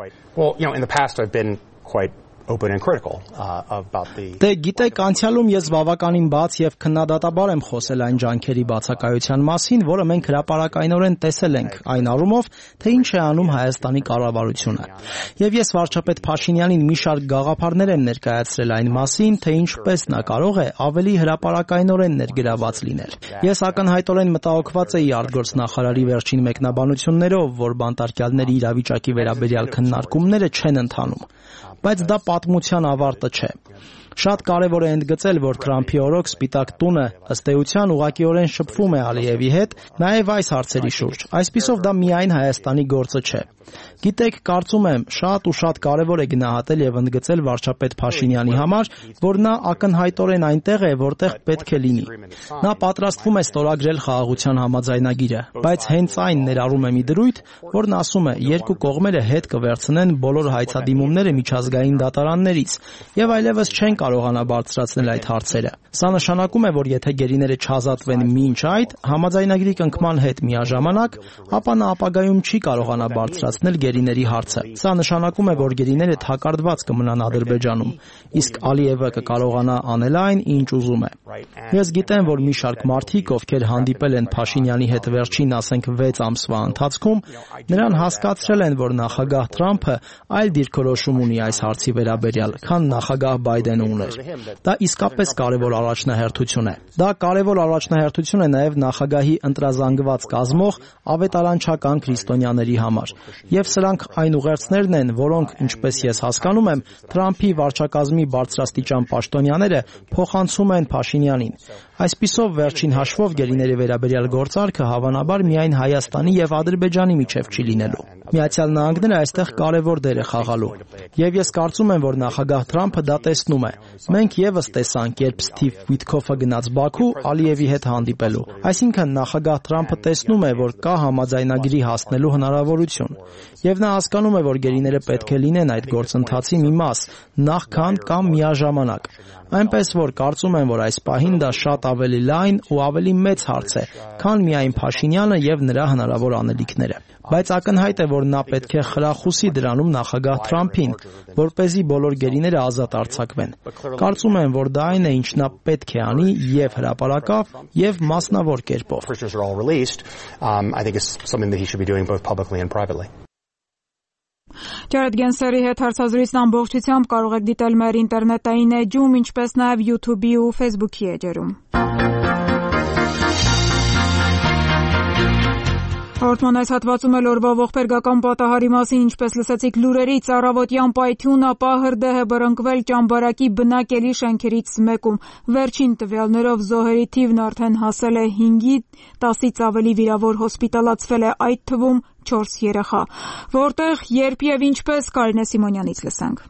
Դե գիտեք, անցյալում ես բավականին բաց եւ քննադատաբար եմ խոսել այն ջանքերի բացակայության մասին, որը մենք հրապարակայնորեն տեսել ենք, այն առումով, թե ինչ է անում Հայաստանի կառավարությունը։ Եվ ես վարչապետ Փաշինյանին մի շարք գաղափարներ եմ ներկայացրել այն մասին, թե ինչպես նա կարող է ավելի հրապարակայնորեն ներգրաված լինել։ Ես ակնհայտորեն մտահոգված էի արտգործնախարարի վերջին մեկնաբանություններով, որ բանտարկյալների իրավիճակի վերաբերյալ քննարկումները չեն ընթանում։ Բայց դա պատմության ավարտը չէ։ Շատ կարևոր է ընդգծել, որ Թրամփի օրոք Սպիտակ տունը ըստ էության ուղղակիորեն շփվում է Ալիևի հետ, նաև այս հարցերի շուրջ։ Այսպիսով դա միայն Հայաստանի գործը չէ։ Գիտեք, կարծում եմ, շատ ու շատ կարևոր է գնահատել եւ ընդգծել վարչապետ Փաշինյանի համար, որ նա ակնհայտորեն այնտեղ է, որտեղ պետք է լինի։ Նա պատրաստվում է ստորագրել խաղաղության համաձայնագիրը, բայց հենց այն ներառում է մի դրույթ, որն ասում է, երկու կողմերը հետ կվերցնեն բոլոր հայցադիմումները միջազգային դատարաններից եւ այլևս չեն կարողանա բարձրացնել այդ հարցերը։ Սա նշանակում է, որ եթե գերիները չազատվեն մինչ այդ համաձայնագրի կնքման հետ միաժամանակ, ապա նա ապագայում չի կարողանա բարձրացնել գերիների հարցը։ Սա նշանակում է, որ գերիները թակարդված կմնան Ադրբեջանում, իսկ Ալիևը կկարողանա անել այն, ինչ ուզում է։ Ես գիտեմ, որ մի շարք մարդիկ, ովքեր հանդիպել են Փաշինյանի հետ վերջին, ասենք, վեց ամսվա ընթացքում, նրան հասկացրել են, որ նախագահ Թրամփը այլ դիրքորոշում ունի այս հարցի վերաբերյալ, քան նախագահ Բայդենը ուներ։ Դա իսկապես կարևոր առաջնահերթություն է։ Դա կարևոր առաջնահերթություն է նաև նախագահի ընտրազանգված կազմող ավետարանչական քրիստոնյաների համար։ Եվ սրանք այն ուղերձներն են, որոնք, ինչպես ես հասկանում եմ, Թրամփի վարչակազմի բարձրաստիճան պաշտոնյաները փոխանցում են Փաշինյանին։ Այսպիսով, վերջին հաշվով գերիների վերաբերյալ գործարքը հավանաբար միայն Հայաստանի եւ Ադրբեջանի միջև չի լինելու։ Միացյալ Նահանգները այստեղ կարևոր դեր է խաղալու։ Եվ ես կարծում եմ, որ նախագահ Թրամփը դա տեսնում է։ Մենք եւս տեսանք, երբ Սթիվ Վիթքոֆը գնաց Բաքու Ալիևի հետ հանդիպելու։ Այսինքն նախագահ Թրամփը տեսնում է, որ կա համաձայնագրի հասնելու հնարավորություն։ Եվ նա հասկանում է, որ գերիները պետք է լինեն այդ գործընթացի մի մաս, նախքան կամ միաժամանակ։ Այնպես որ կարծում եմ, որ այս պահին դա շատ ավելի լայն ու ավելի մեծ հարց է, քան միայն Փաշինյանը եւ նրա հնարավոր անելիքները։ Բայց ակնհայտ է, որ նա պետք է խրախուսի դրանում նախագահ Թրամփին, որպեսզի բոլոր գերիները ազատ արձակվեն։ Կարծում եմ, որ դա այն է, ինչ նա պետք է անի եւ հրապարակավ, եւ մասնավոր կերպով։ Ջարեդ Գենսերի հետ հարցազրույցն ամբողջությամբ կարող եք դիտել մեր ինտերնետային էջում, ինչպես նաև YouTube-ի ու Facebook-ի էջերում։ Հաղորդման այս հատվածում էլ օրվա ողբերգական պատահարի մասին, ինչպես լսեցիք լուրերից, առավոտյան պայթյուն, ապա հրդեհ է բռնկվել Ճամբարակի բնակելի շենքերից մեկում։ Վերջին տվյալներով զոհերի թիվն արդեն հասել է հինգի, տասից ավելի վիրավոր հոսպիտալացվել է, այդ թվում չորս երեխա։ Որտեղ, երբ եւ ինչպես, Կարինե Սիմոնյանից լսենք։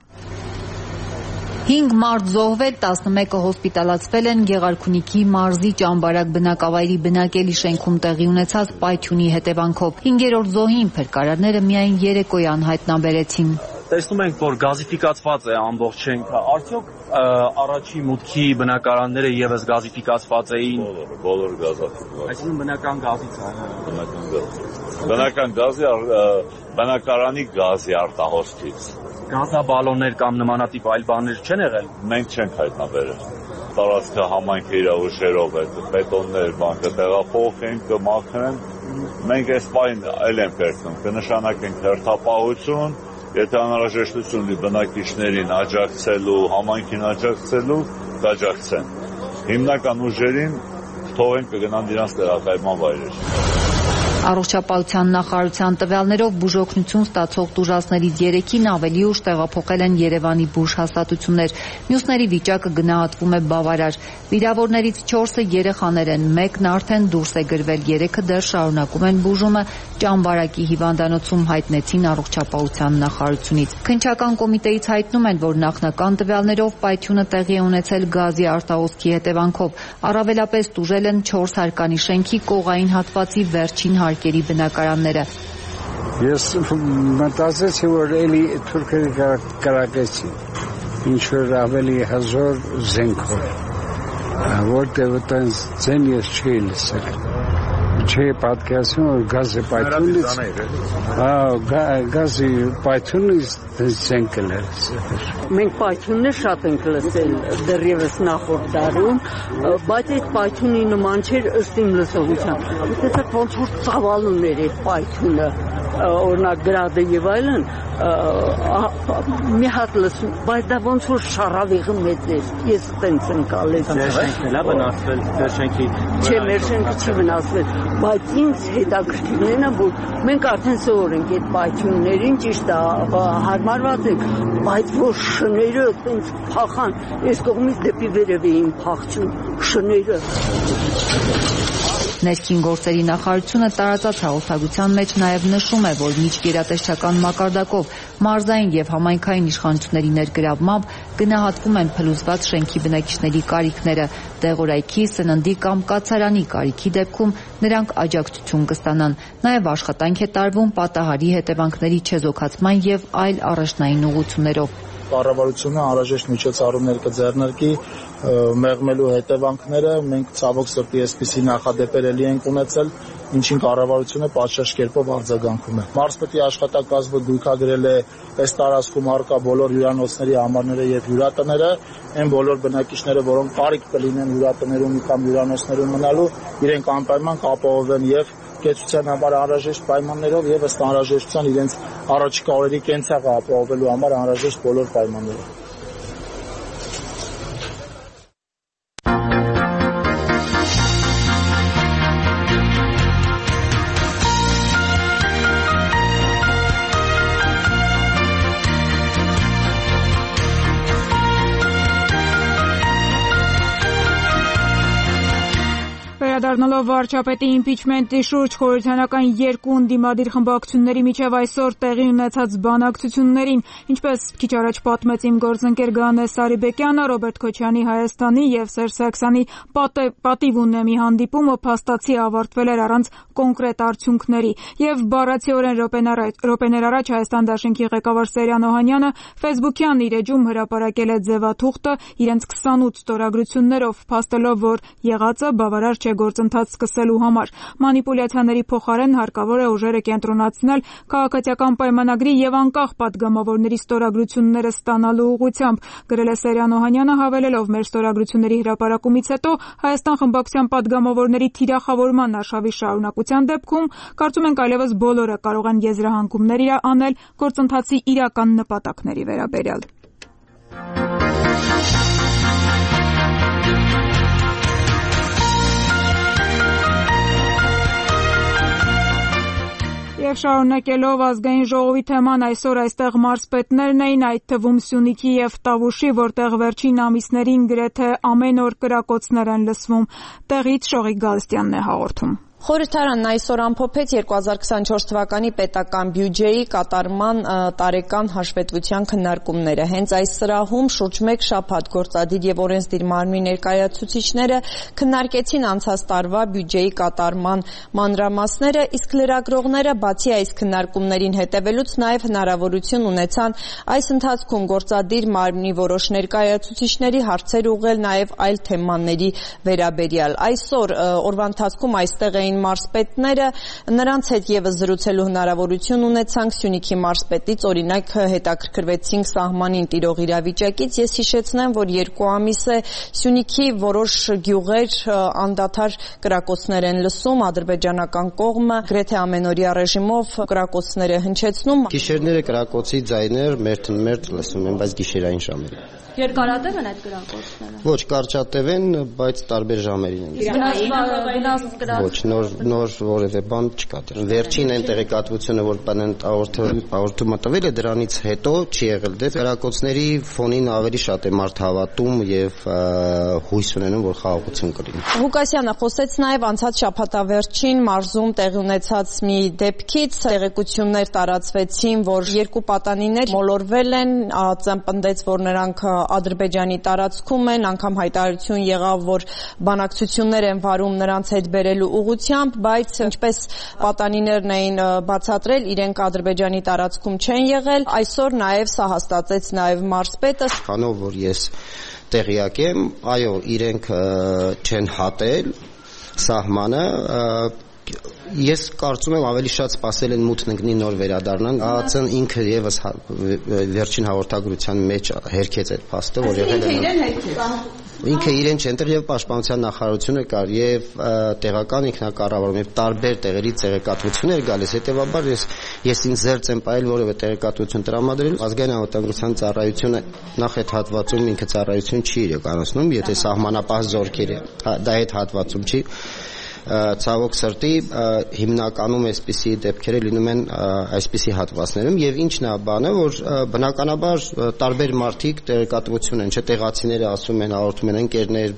հինգ մարդ զոհվել, տասնմեկը հոսպիտալացվել են Գեղարքունիքի մարզի Ճամբարակ բնակավայրի բնակելի շենքում տեղի ունեցած պայթյունի հետևանքով։ Հինգերորդ զոհին փրկարարները միայն երեկոյան հայտնաբերեցին։ Տեսնում ենք, որ գազիֆիկացված է ամբողջ շենքը։ Արդյոք առաջի մուտքի բնակարանները եւս գազիֆիկացված էին։ Բոլոր գազաֆիկացված։ Այսինքն բնական գազից է։ Բնական գազից։ Բնական գազի բնակարանի գազի արտահոսքից։ Գազաբալոններ կամ նմանատիպ այլ բաներ չեն եղել։ Մենք չենք հայտնաբերել։ Տարածքը համայնքի իր ուժերով է, բետոններ, բանկը տեղափոխեն, կմաքրեն։ Մենք այս պահին այլ ենք կերտում, կնշանակենք հերթապահություն, եթե անհրաժեշտություն ունի բնակիչներին աջակցելու, համայնքին աջակցելու, կաջակցեն։ Հիմնական ուժերին թողենք կգնան իրենց տեղակայման վայրեր։ Առողջապահության նախարարության տվյալներով բուժօգնություն ստացող տուժածներից երեքին ավելի ուշ տեղափոխել են Երևանի բուժ հաստատություններ։ Մյուսների վիճակը գնահատվում է բավարար։ Վիրավորներից չորսը երեխաներ են, մեկն արդեն դուրս է գրվել, երեքը դեռ շարունակում են բուժումը, Ճամբարակի հիվանդանոցում հայտնեցին առողջապահության նախարարությունից։ Քննչական կոմիտեից հայտնում են, որ նախնական տվյալներով պայթյունը տեղի է ունեցել գազի արտահոսքի հետևանքով։ Առավելապես տուժել են չորս հարկանի շենքի կողային հատվածի վերջին հարկերի բնակարանները։ Ես մտածեցի, որ էլի թուրքերը կրակեցին, ինչ որ ավելի հզոր զենքով, որտեղ այդպես ձեն ես չի լսել։ Չէ պատկերացնում, որ գազի պայթյունից, գազի պայթյունից զենք է լսել։ Մենք պայթյուններ շատ ենք լսել դեռևս նախորդ դարում, բայց այդ պայթյունի նման չէր ըստ իմ լսողության։ Տեսեք ոնց որ ծավալուն էր այդ պայթյունը, օրինակ գրադը եւ այլն, մի հատ լսում, բայց դա ոնց որ շարավիղը մեծ էր։ Ես տենց ընկալեց։ Շենքն է վնասվել, շենքի։ Չէ, մեր շենքը չի վնասվել, բայց ինձ հետաքրքիրն է, որ մենք արդեն սովոր ենք այդ պայթյուններին, ճիշտ է, հարմարված ենք, բայց որ շները տենց փախան, այս կողմից դեպի վերև էին փախչում շները։ Ներքին գործերի նախարարությունը տարածած հաղորդագրության մեջ նաև նշում է, որ միջգերատեսչական մակարդակով մարզային եւ համայնքային իշխանությունների ներգրավմամբ գնահատվում են փլուզված շենքի բնակիչների կարիքները, տեղորայքի, սննդի կամ կացարանի կարիքի դեպքում նրանք աջակցություն կստանան։ Նաև աշխատանք է տարվում պատահարի հետևանքների չեզոքացման եւ այլ առաջնային ուղղություններով։ կառավարությունը անհրաժեշտ միջոցառումներ կձեռնարկի մեղմելու հետևանքները։ Մենք ցավոք սրտի այսպիսի նախադեպեր էլի ենք ունեցել, ինչին կառավարությունը պատշաճ կերպով արձագանքում է։ Մարզպետի աշխատակազմը գույքագրել է այս տարածքում առկա բոլոր հյուրանոցների համարները եւ հյուրատները, այն բոլոր բնակիչները, որոնք կարիք կլինեն հյուրատներում կամ հյուրանոցներում մնալու, իրենք անպայման կապահովեն եւ կեցության համար անհրաժեշտ պայմաններով եւ ըստ անհրաժեշտության իրենց առաջիկա օրերի կենցաղը ապահովելու համար անհրաժեշտ բոլոր պայմաններով։ Դառնալով վարչապետի իմպիչմենտի շուրջ խորհրդարանական երկու ընդդիմադիր խմբակցությունների միջև այսօր տեղի ունեցած բանակցություններին, ինչպես քիչ առաջ պատմեց իմ գործընկեր Գանե Սարիբեկյանը, Ռոբերտ Քոչյանի Հայաստանի եւ Սերժ Սարգսյանի պատիվ ունեմի հանդիպումը փաստացի ավարտվել էր առանց կոնկրետ արդյունքների, եւ բառացիորեն րոպեներ առաջ Հայաստան Դաշինքի ղեկավար Սերյան Օհանյանը Facebook-յան իր էջում հրապարակել է ձևաթուղթը իրենց քսանութ ստորագրություններով, փաստելով, որ եղածը բավարար չէ գործընթաց սկսելու համար։ Մանիպուլյացիաների փոխարեն հարկավոր է ուժերը կենտրոնացնել քաղաքացիական պայմանագրի եւ անկախ պատգամավորների ստորագրությունները ստանալու ուղղությամբ, գրել է Սերյան Օհանյանը, հավելելով մեր ստորագրությունների հրապարակումից հետո Հայաստան խմբակցության պատգամավորների թիրախավորման արշավի շարունակության դեպքում կարծում ենք այլևս բոլորը կարող են եզրահանգումներ անել գործընթացի իրական նպատակների վերաբերյալ։ Եվ շարունակելով ազգային ժողովի թեման, այսօր այստեղ մարզպետներն էին, այդ թվում Սյունիքի եւ Տավուշի, որտեղ վերջին ամիսներին գրեթե ամեն օր կրակոցներ են լսվում։ Տեղից Շողիկ Գալստյանն է հաղորդում։ Խորհրդարանն այսօր ամփոփեց երկու հազար քսանչորս թվականի պետական բյուջեի կատարման տարեկան հաշվետվության քննարկումները։ Հենց այս սրահում շուրջ մեկ շաբաթ գործադիր եւ օրենսդիր մարմնի ներկայացուցիչները քննարկեցին անցած տարվա բյուջեի կատարման մանրամասները, իսկ լրագրողները բացի այս քննարկումներին հետևելուց նաեւ հնարավորություն ունեցան այս ընթացքում գործադիր մարմնի որոշ ներկայացուցիչների հարցեր ուղղել նաեւ այլ թեմաների վերաբերյալ։ Այսօր օրվա ընթացքում այստեղ էին մարզպետները, նրանց հետ եւս զրուցելու հնարավորություն ունեցանք Սյունիքի մարզպետից, օրինակ հետաքրքրվեցինք սահմանին տիրող իրավիճակից։ Ես հիշեցնեմ, որ երկու ամիս է Սյունիքի որոշ գյուղեր անդադար կրակոցներ են լսում, ադրբեջանական կողմը գրեթե ամենօրյա ռեժիմով կրակոցներ է հնչեցնում։ Գիշերները կրակոցի ձայներ մերթ-մերթ լսում են, բայց գիշերային ժամերին։ Երկարատև են այդ կրակոցները։ Ոչ, կարճատև են, բայց տարբեր ժամերին են։ Վնաս կրակ։ Ոչ, նոր նոր որևէ բան չկա։ Վերջին այն տեղեկատվությունը, որ բանն հաղորդումը տվել է, դրանից հետո չի եղել դե կրակոցների ֆոնին ավելի շատ է մարդ հավատում եւ հույս ունենում, որ խաղաղություն կլինի։ Ղուկասյանը խոսեց նաեւ անցած շաբաթավերջին մարզում տեղի ունեցած մի դեպքից, տեղեկություններ տարածվեցին, որ երկու պատանիներ մոլորվել են, ծմպնդեց, որ նրանք Ադրբեջանի տարածքում են, անգամ հայտարարություն եղավ, որ բանակցություններ են վարում նրանց հետ բերելու ուղղությամբ, բայց ինչպես պատանիներն էին բացատրել, իրենք Ադրբեջանի տարածքում չեն եղել, այսօր նաև սա հաստատեց նաև մարզպետը։ Քանով որ ես տեղյակ եմ, այո, իրենք չեն հատել սահմանը, ես կարծում եմ ավելի շատ սպասել են մութն ընկնի նոր վերադառնան, ԱԱՑ-ն ինքը եւս վերջին հաղորդագրության մեջ հերքեց այդ փաստը, որ եղել է ինքը իրեն չէ, այնտեղ եւ պաշտպանության նախարարությունը կար եւ տեղական ինքնակառավարում եւ տարբեր տեղերից տեղեկատվություններ գալիս, հետեւաբար ես ես ինձ զերծ եմ ողել որևէ տեղեկատվություն տրամադրել, ազգային անվտանգության ծառայությունը նախ այդ հատվածում ինքը ծառայություն չի իրականացնում, եթե սահմանապահ զորքեր է, դա այդ հատվածում չի ցավոք սրտի հիմնականում այսպիսի դեպքերը լինում են այսպիսի հատվածներում եւ ինչն է բանը, որ բնականաբար տարբեր մարդիկ տեղեկատվություն են, չէ, տեղացիները ասում են, հաղորդում են ընկերներ,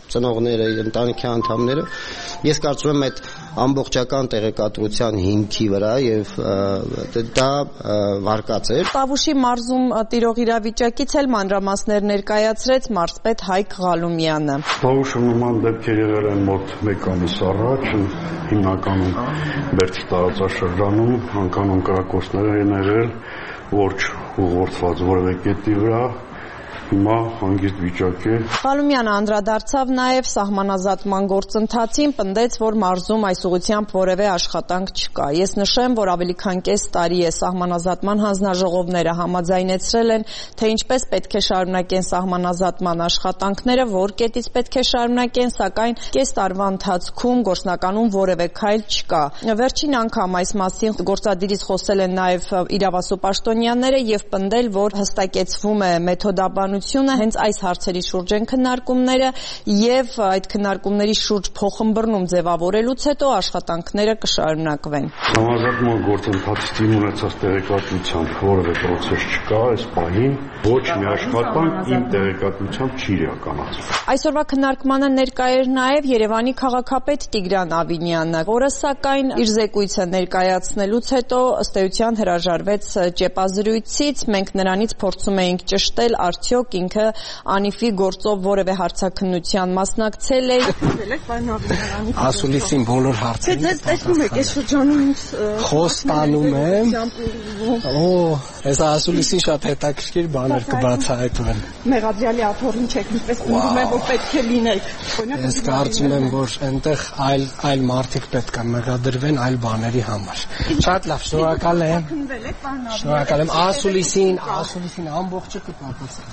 ծնողները, ընտանիքի անդամները։ Ես կարծում եմ այդ ամբողջական տեղեկատվության հիմքի վրա եւ դա վարկած էր։ Տավուշի մարզում տիրող իրավիճակից էլ մանրամասներ ներկայացրեց մարզպետ Հայկ Ղալումյանը։ Տավուշում նման դեպքեր եղել են մոտ մեկ ամիս առաջ, հիմնականում Բերդի տարածաշրջանում, անկանում կրակոցներ են եղել, ոչ ուղղորդված որևէ կետի վրա։ Հիմա հանգիստ վիճակ է։ Ղալումյանը անդրադարձավ նաև սահմանազատման գործընթացին, պնդեց, որ մարզում այս ուղղությամբ որևէ աշխատանք չկա։ Ես նշեմ, որ ավելի քան կես տարի է սահմանազատման հանձնաժողովները համաձայնեցրել են, թե ինչպես պետք է շարունակեն սահմանազատման աշխատանքները, որ կետից պետք է շարունակեն, սակայն կես տարվա ընթացքում գործնականում որևէ քայլ չկա։ Վերջին անգամ այս մասին գործադիրից խոսել են նաև իրավասու պաշտոնյաները եւ պնդել, որ հստակեցվում է մեթոդաբանությունը հենց այս հարցերի շուրջ են քննարկումները եւ այդ քննարկումների շուրջ փոխըմբռնում ձևավորելուց հետո աշխատանքները կշարունակվեն։ Համազատման գործընթացի դիմում ունեցած տեղեկատվությամբ որևէ process չկա, այս պահին ոչ մի աշխատանք իմ տեղեկատվությամբ չի իրականացվում։ Այսօրվա քննարկմանը ներկա էր նաեւ Երևանի քաղաքապետ Տիգրան Ավինյանը, որը սակայն իր զեկույցը ներկայացնելուց հետո ըստ էության հրաժարվեց ճեպազրույցից։ Մենք նրանից փորձում էինք ճշտել արդյոք ինքը Անիֆի գործով որևէ հարցաքննության մասնակցել է։ Ասուլիսին բոլոր հարցերին։ Ձեզ տեսնում եք այս շրջանում ինձ խոստանում եմ։ Օ, այս ասուլիսին շատ հետաքրքիր բաներ կբացահայտվեն։ Մեղադրյալի աթոռին չեք, ինչպես պնդում եմ, որ պետք է լինեք։ Ես կարծում եմ, որ այնտեղ այլ այլ մարդիկ պետք է մեղադրվեն այլ բաների համար։ Շատ լավ, շնորհակալ եմ։ Շնորհակալ եմ ասուլիսին, ասուլիսին ամբողջը կպատասխանի։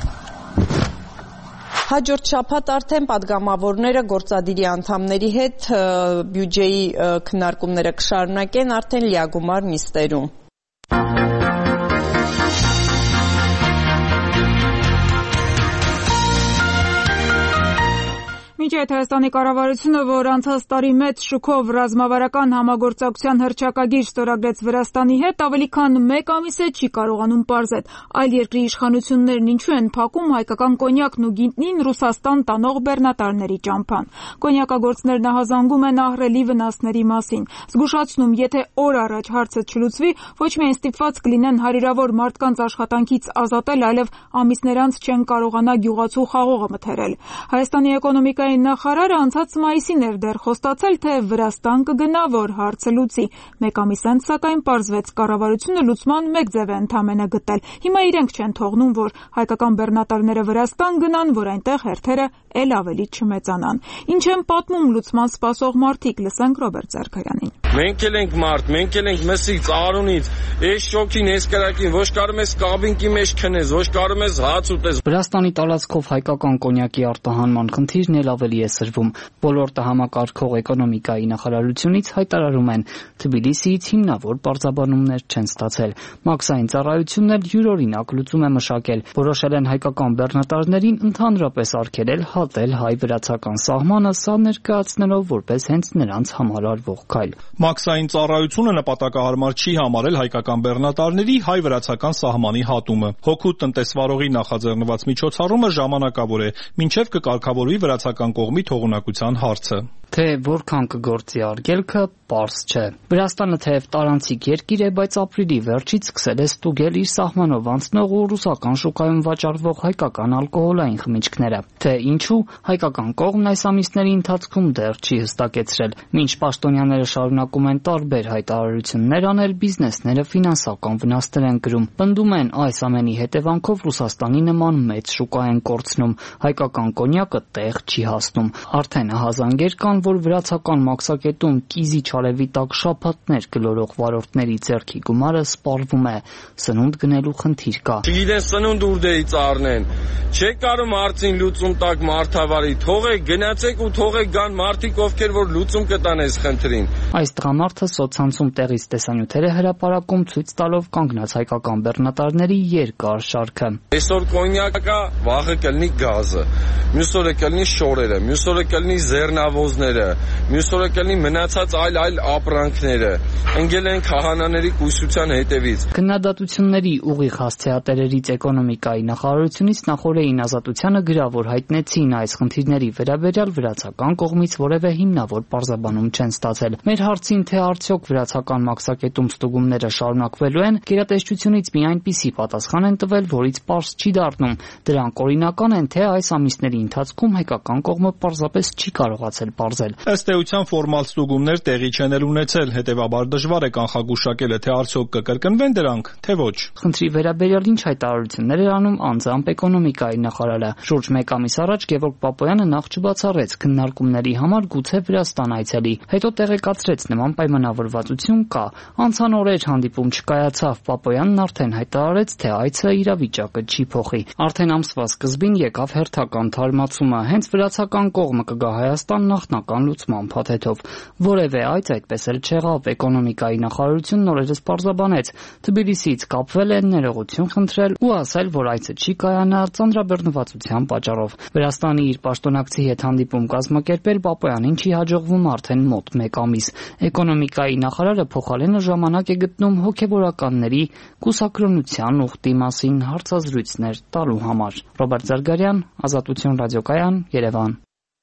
Հաջորդ շաբաթ արդեն պատգամավորները գործադիրի անդամների հետ բյուջեի քննարկումները կշարունակեն արդեն լիագումար նիստերում։ Մինչ այդ Հայաստանի կառավարությունը, որ անցած տարի մեծ շուկով ռազմավարական համագործակցության հռչակագիր ստորագրեց Վրաստանի հետ, ավելի քան մեկ ամիս է չի կարողանում պարզել այլ երկրի իշխանություններն ինչու են փակում հայկական կոնյակն ու գինտնին Ռուսաստան տանող բեռնատարների ճամփան։ Կոնյակագործներն ահազանգում են ահռելի վնասների մասին, զգուշացնում, եթե օր առաջ հարցը չլուծվի, ոչ միայն ստիպված կլինեն հարյուրավոր մարդկանց աշխատանքից ազատել, այլև ամիսներ անց չեն կարողանա գյուղացու խաղողը մթերել։ Հայաստանի էկոնոմիկայի նախարարը անցած մայիսին էր դեռ խոստացել, թե Վրաստան կգնա, որ հարցը լուծի։ Մեկ ամիս անց սակայն պարզվեց կառավարությունը լուծման մեկ ձև է ընդամենը գտել։ Հիմա իրենք չեն թողնում, որ հայկական բեռնատարները Վրաստան գնան, որ այնտեղ հերթերը էլ ավելի չմեծանան։ Ինչ են պատմում լուծման սպասող մարդիկ, լսենք Ռոբերտ Զարքարյանին։ Մենք էլ ենք մարդ, մենք էլ ենք մսից, Արոնից, այս շոքին, այս կրակին, ոչ կարող ես կաբինկի մեջ քնես, ոչ կարող ես հաց ուտես։ Վրաստանի տարածքով հայկական կոնյակի արտահանման խնդիրն էլ ավելի է սրվում։ Ոլորտը համակարգող էկոնոմիկայի նախարարությունից հայտարարում են, Թբիլիսիից հիմնավոր պարզաբանումներ չեն ստացել։ Մաքսային ծառայությունն էլ յուրօրինակ լուծում է մշակել։ Որոշել են հայկական բեռնատարներին ընդհանրապես արգելել հատել հայ-վրացական սահմանը, սա ներկայացնելով որպես հենց նրանց համար արվող քայլ։ Մաքսային ծառայությունը նպատակահարմար չի համարել հայկական բեռնատարների հայ-վրացական սահմանի հատումը։ Հօգուտ տնտեսվարողի նախաձեռնված միջոցառումը ժամանակավոր է, մինչև կկարգավորվի վրացական կողմի թողունակության հարցը։ Թե որքան կգործի արգելքը, պարզ չէ։ Վրաստանը թեև տարանցիկ երկիր է, բայց ապրիլի վերջից սկսել է ստուգել իր սահմանով անցնող ու ռուսական շուկայում վաճառվող հայկական ալկոհոլային խմիչքները։ Թե ինչու, հայկական կողմն այս ամիսների ընթացքում դեռ չի հստակեցրել։ Մինչ պաշտոնյաները շարունակում են տարբեր հայտարարություններ անել, բիզնեսները ֆինանսական վնասներ են կրում։ Պնդում են, այս ամենի հետևանքով Ռուսաստանի նման մեծ շուկա են կորցնում։ Հայկական կոնյակը տեղ չի հասնում։ Արդեն ահազանգեր կան, որ վրացական մաքսակետում կիզի չարևի տակ շաբաթներ գլորող վարորդների ձեռքի գումարը սպառվում է, սնունդ գնելու խնդիր կա։ Չգիտեն սնունդ ուրդերից առնեն։ Չեք կարող մարդին լուծում տակ մարդավարի, թողեք գնացեք ու թողեք գան մարդիկ, ովքեր որ լուծում կտան այս խնդրին։ Այս տղամարդը սոցցանցում տեղից տեսանյութեր է հրապարակում, ցույց տալով կանգնած հայկական բեռնատարների երկար շարքը։ Այսօր կոնյակը, վաղը կլինի գազը, մյուս օրը կլինի շորերը, մյուս օրը կլինի զեռնավոզները, կոչումները, մյուս օրը կլինի մնացած այլ այլ ապրանքները։ Ընկել են քահանաների կույսության հետևից։ Քննադատությունների ուղիղ հասցեատերերից էկոնոմիկայի նախարարությունից Նախորեին Ազատությանը գրավոր հայտնեցին այս խնդիրների վերաբերյալ վրացական կողմից որևէ հիմնավոր պարզաբանում չեն ստացել։ Մեր հարցին, թե արդյոք վրացական մաքսակետում ստուգումները շարունակվելու են, գերատեսչությունից մի այնպիսի պատասխան են տվել, որից պարզ չի դառնում։ Դրանք օրինական են, թե այս ամիսների ընթացքում հայկական կողմը պարզապես չի կարողացել պարզել։ Ըստ էության ֆորմալ ստուգումներ տեղի չեն ունեցել, հետևաբար դժվար է կանխագուշակել, թե արդյոք կկրկնվեն դրանք, թե ոչ։ Խնդրի վերաբերյալ ինչ հայտարարություններ էր անում անձամբ էկոնոմիկայի նախարարը։ Շուրջ մեկ ամիս առաջ Գևորգ Պապոյանը նախ չբացառեց քննարկումների համար գուցե Վրաստան այցելի, հետո տեղեկացրեց նման պայմանավորվածություն կա։ Անցան օրեր հանդիպում չկայացավ, Պապոյանն արդեն հայտարարեց, թե այցը իրավիճակը չի փոխի։ Արդեն ամսվա սկզբին եկավ հերթական թարմացումը, հենց վրացական կողմը կգա Հայաստան նախնական լուծման փաթեթով։ Որևէ այց այդպես էլ չեղավ, էկոնոմիկայի նախարարությունն օրերս պարզաբանեց, Թբիլիսիից կապվել են, ներողություն խնդրել ու ասել, որ այցը չի կայանա ծանրաբեռնվածության պատճառով։ Վրաստանի իր պաշտոնակցի հետ հանդիպում կազմակերպել Պապոյանին չի հաջողվում արդեն մոտ մեկ ամիս։ Էկոնոմիկայի նախարարը փոխարենը ժամանակ է գտնում հոգևորականների կուսակրոնության ուխտի մասին հարցազրույցներ տալու համար։ Ռոբերտ Զարգարյան, Ազատություն ռադիոկայան, Երևան։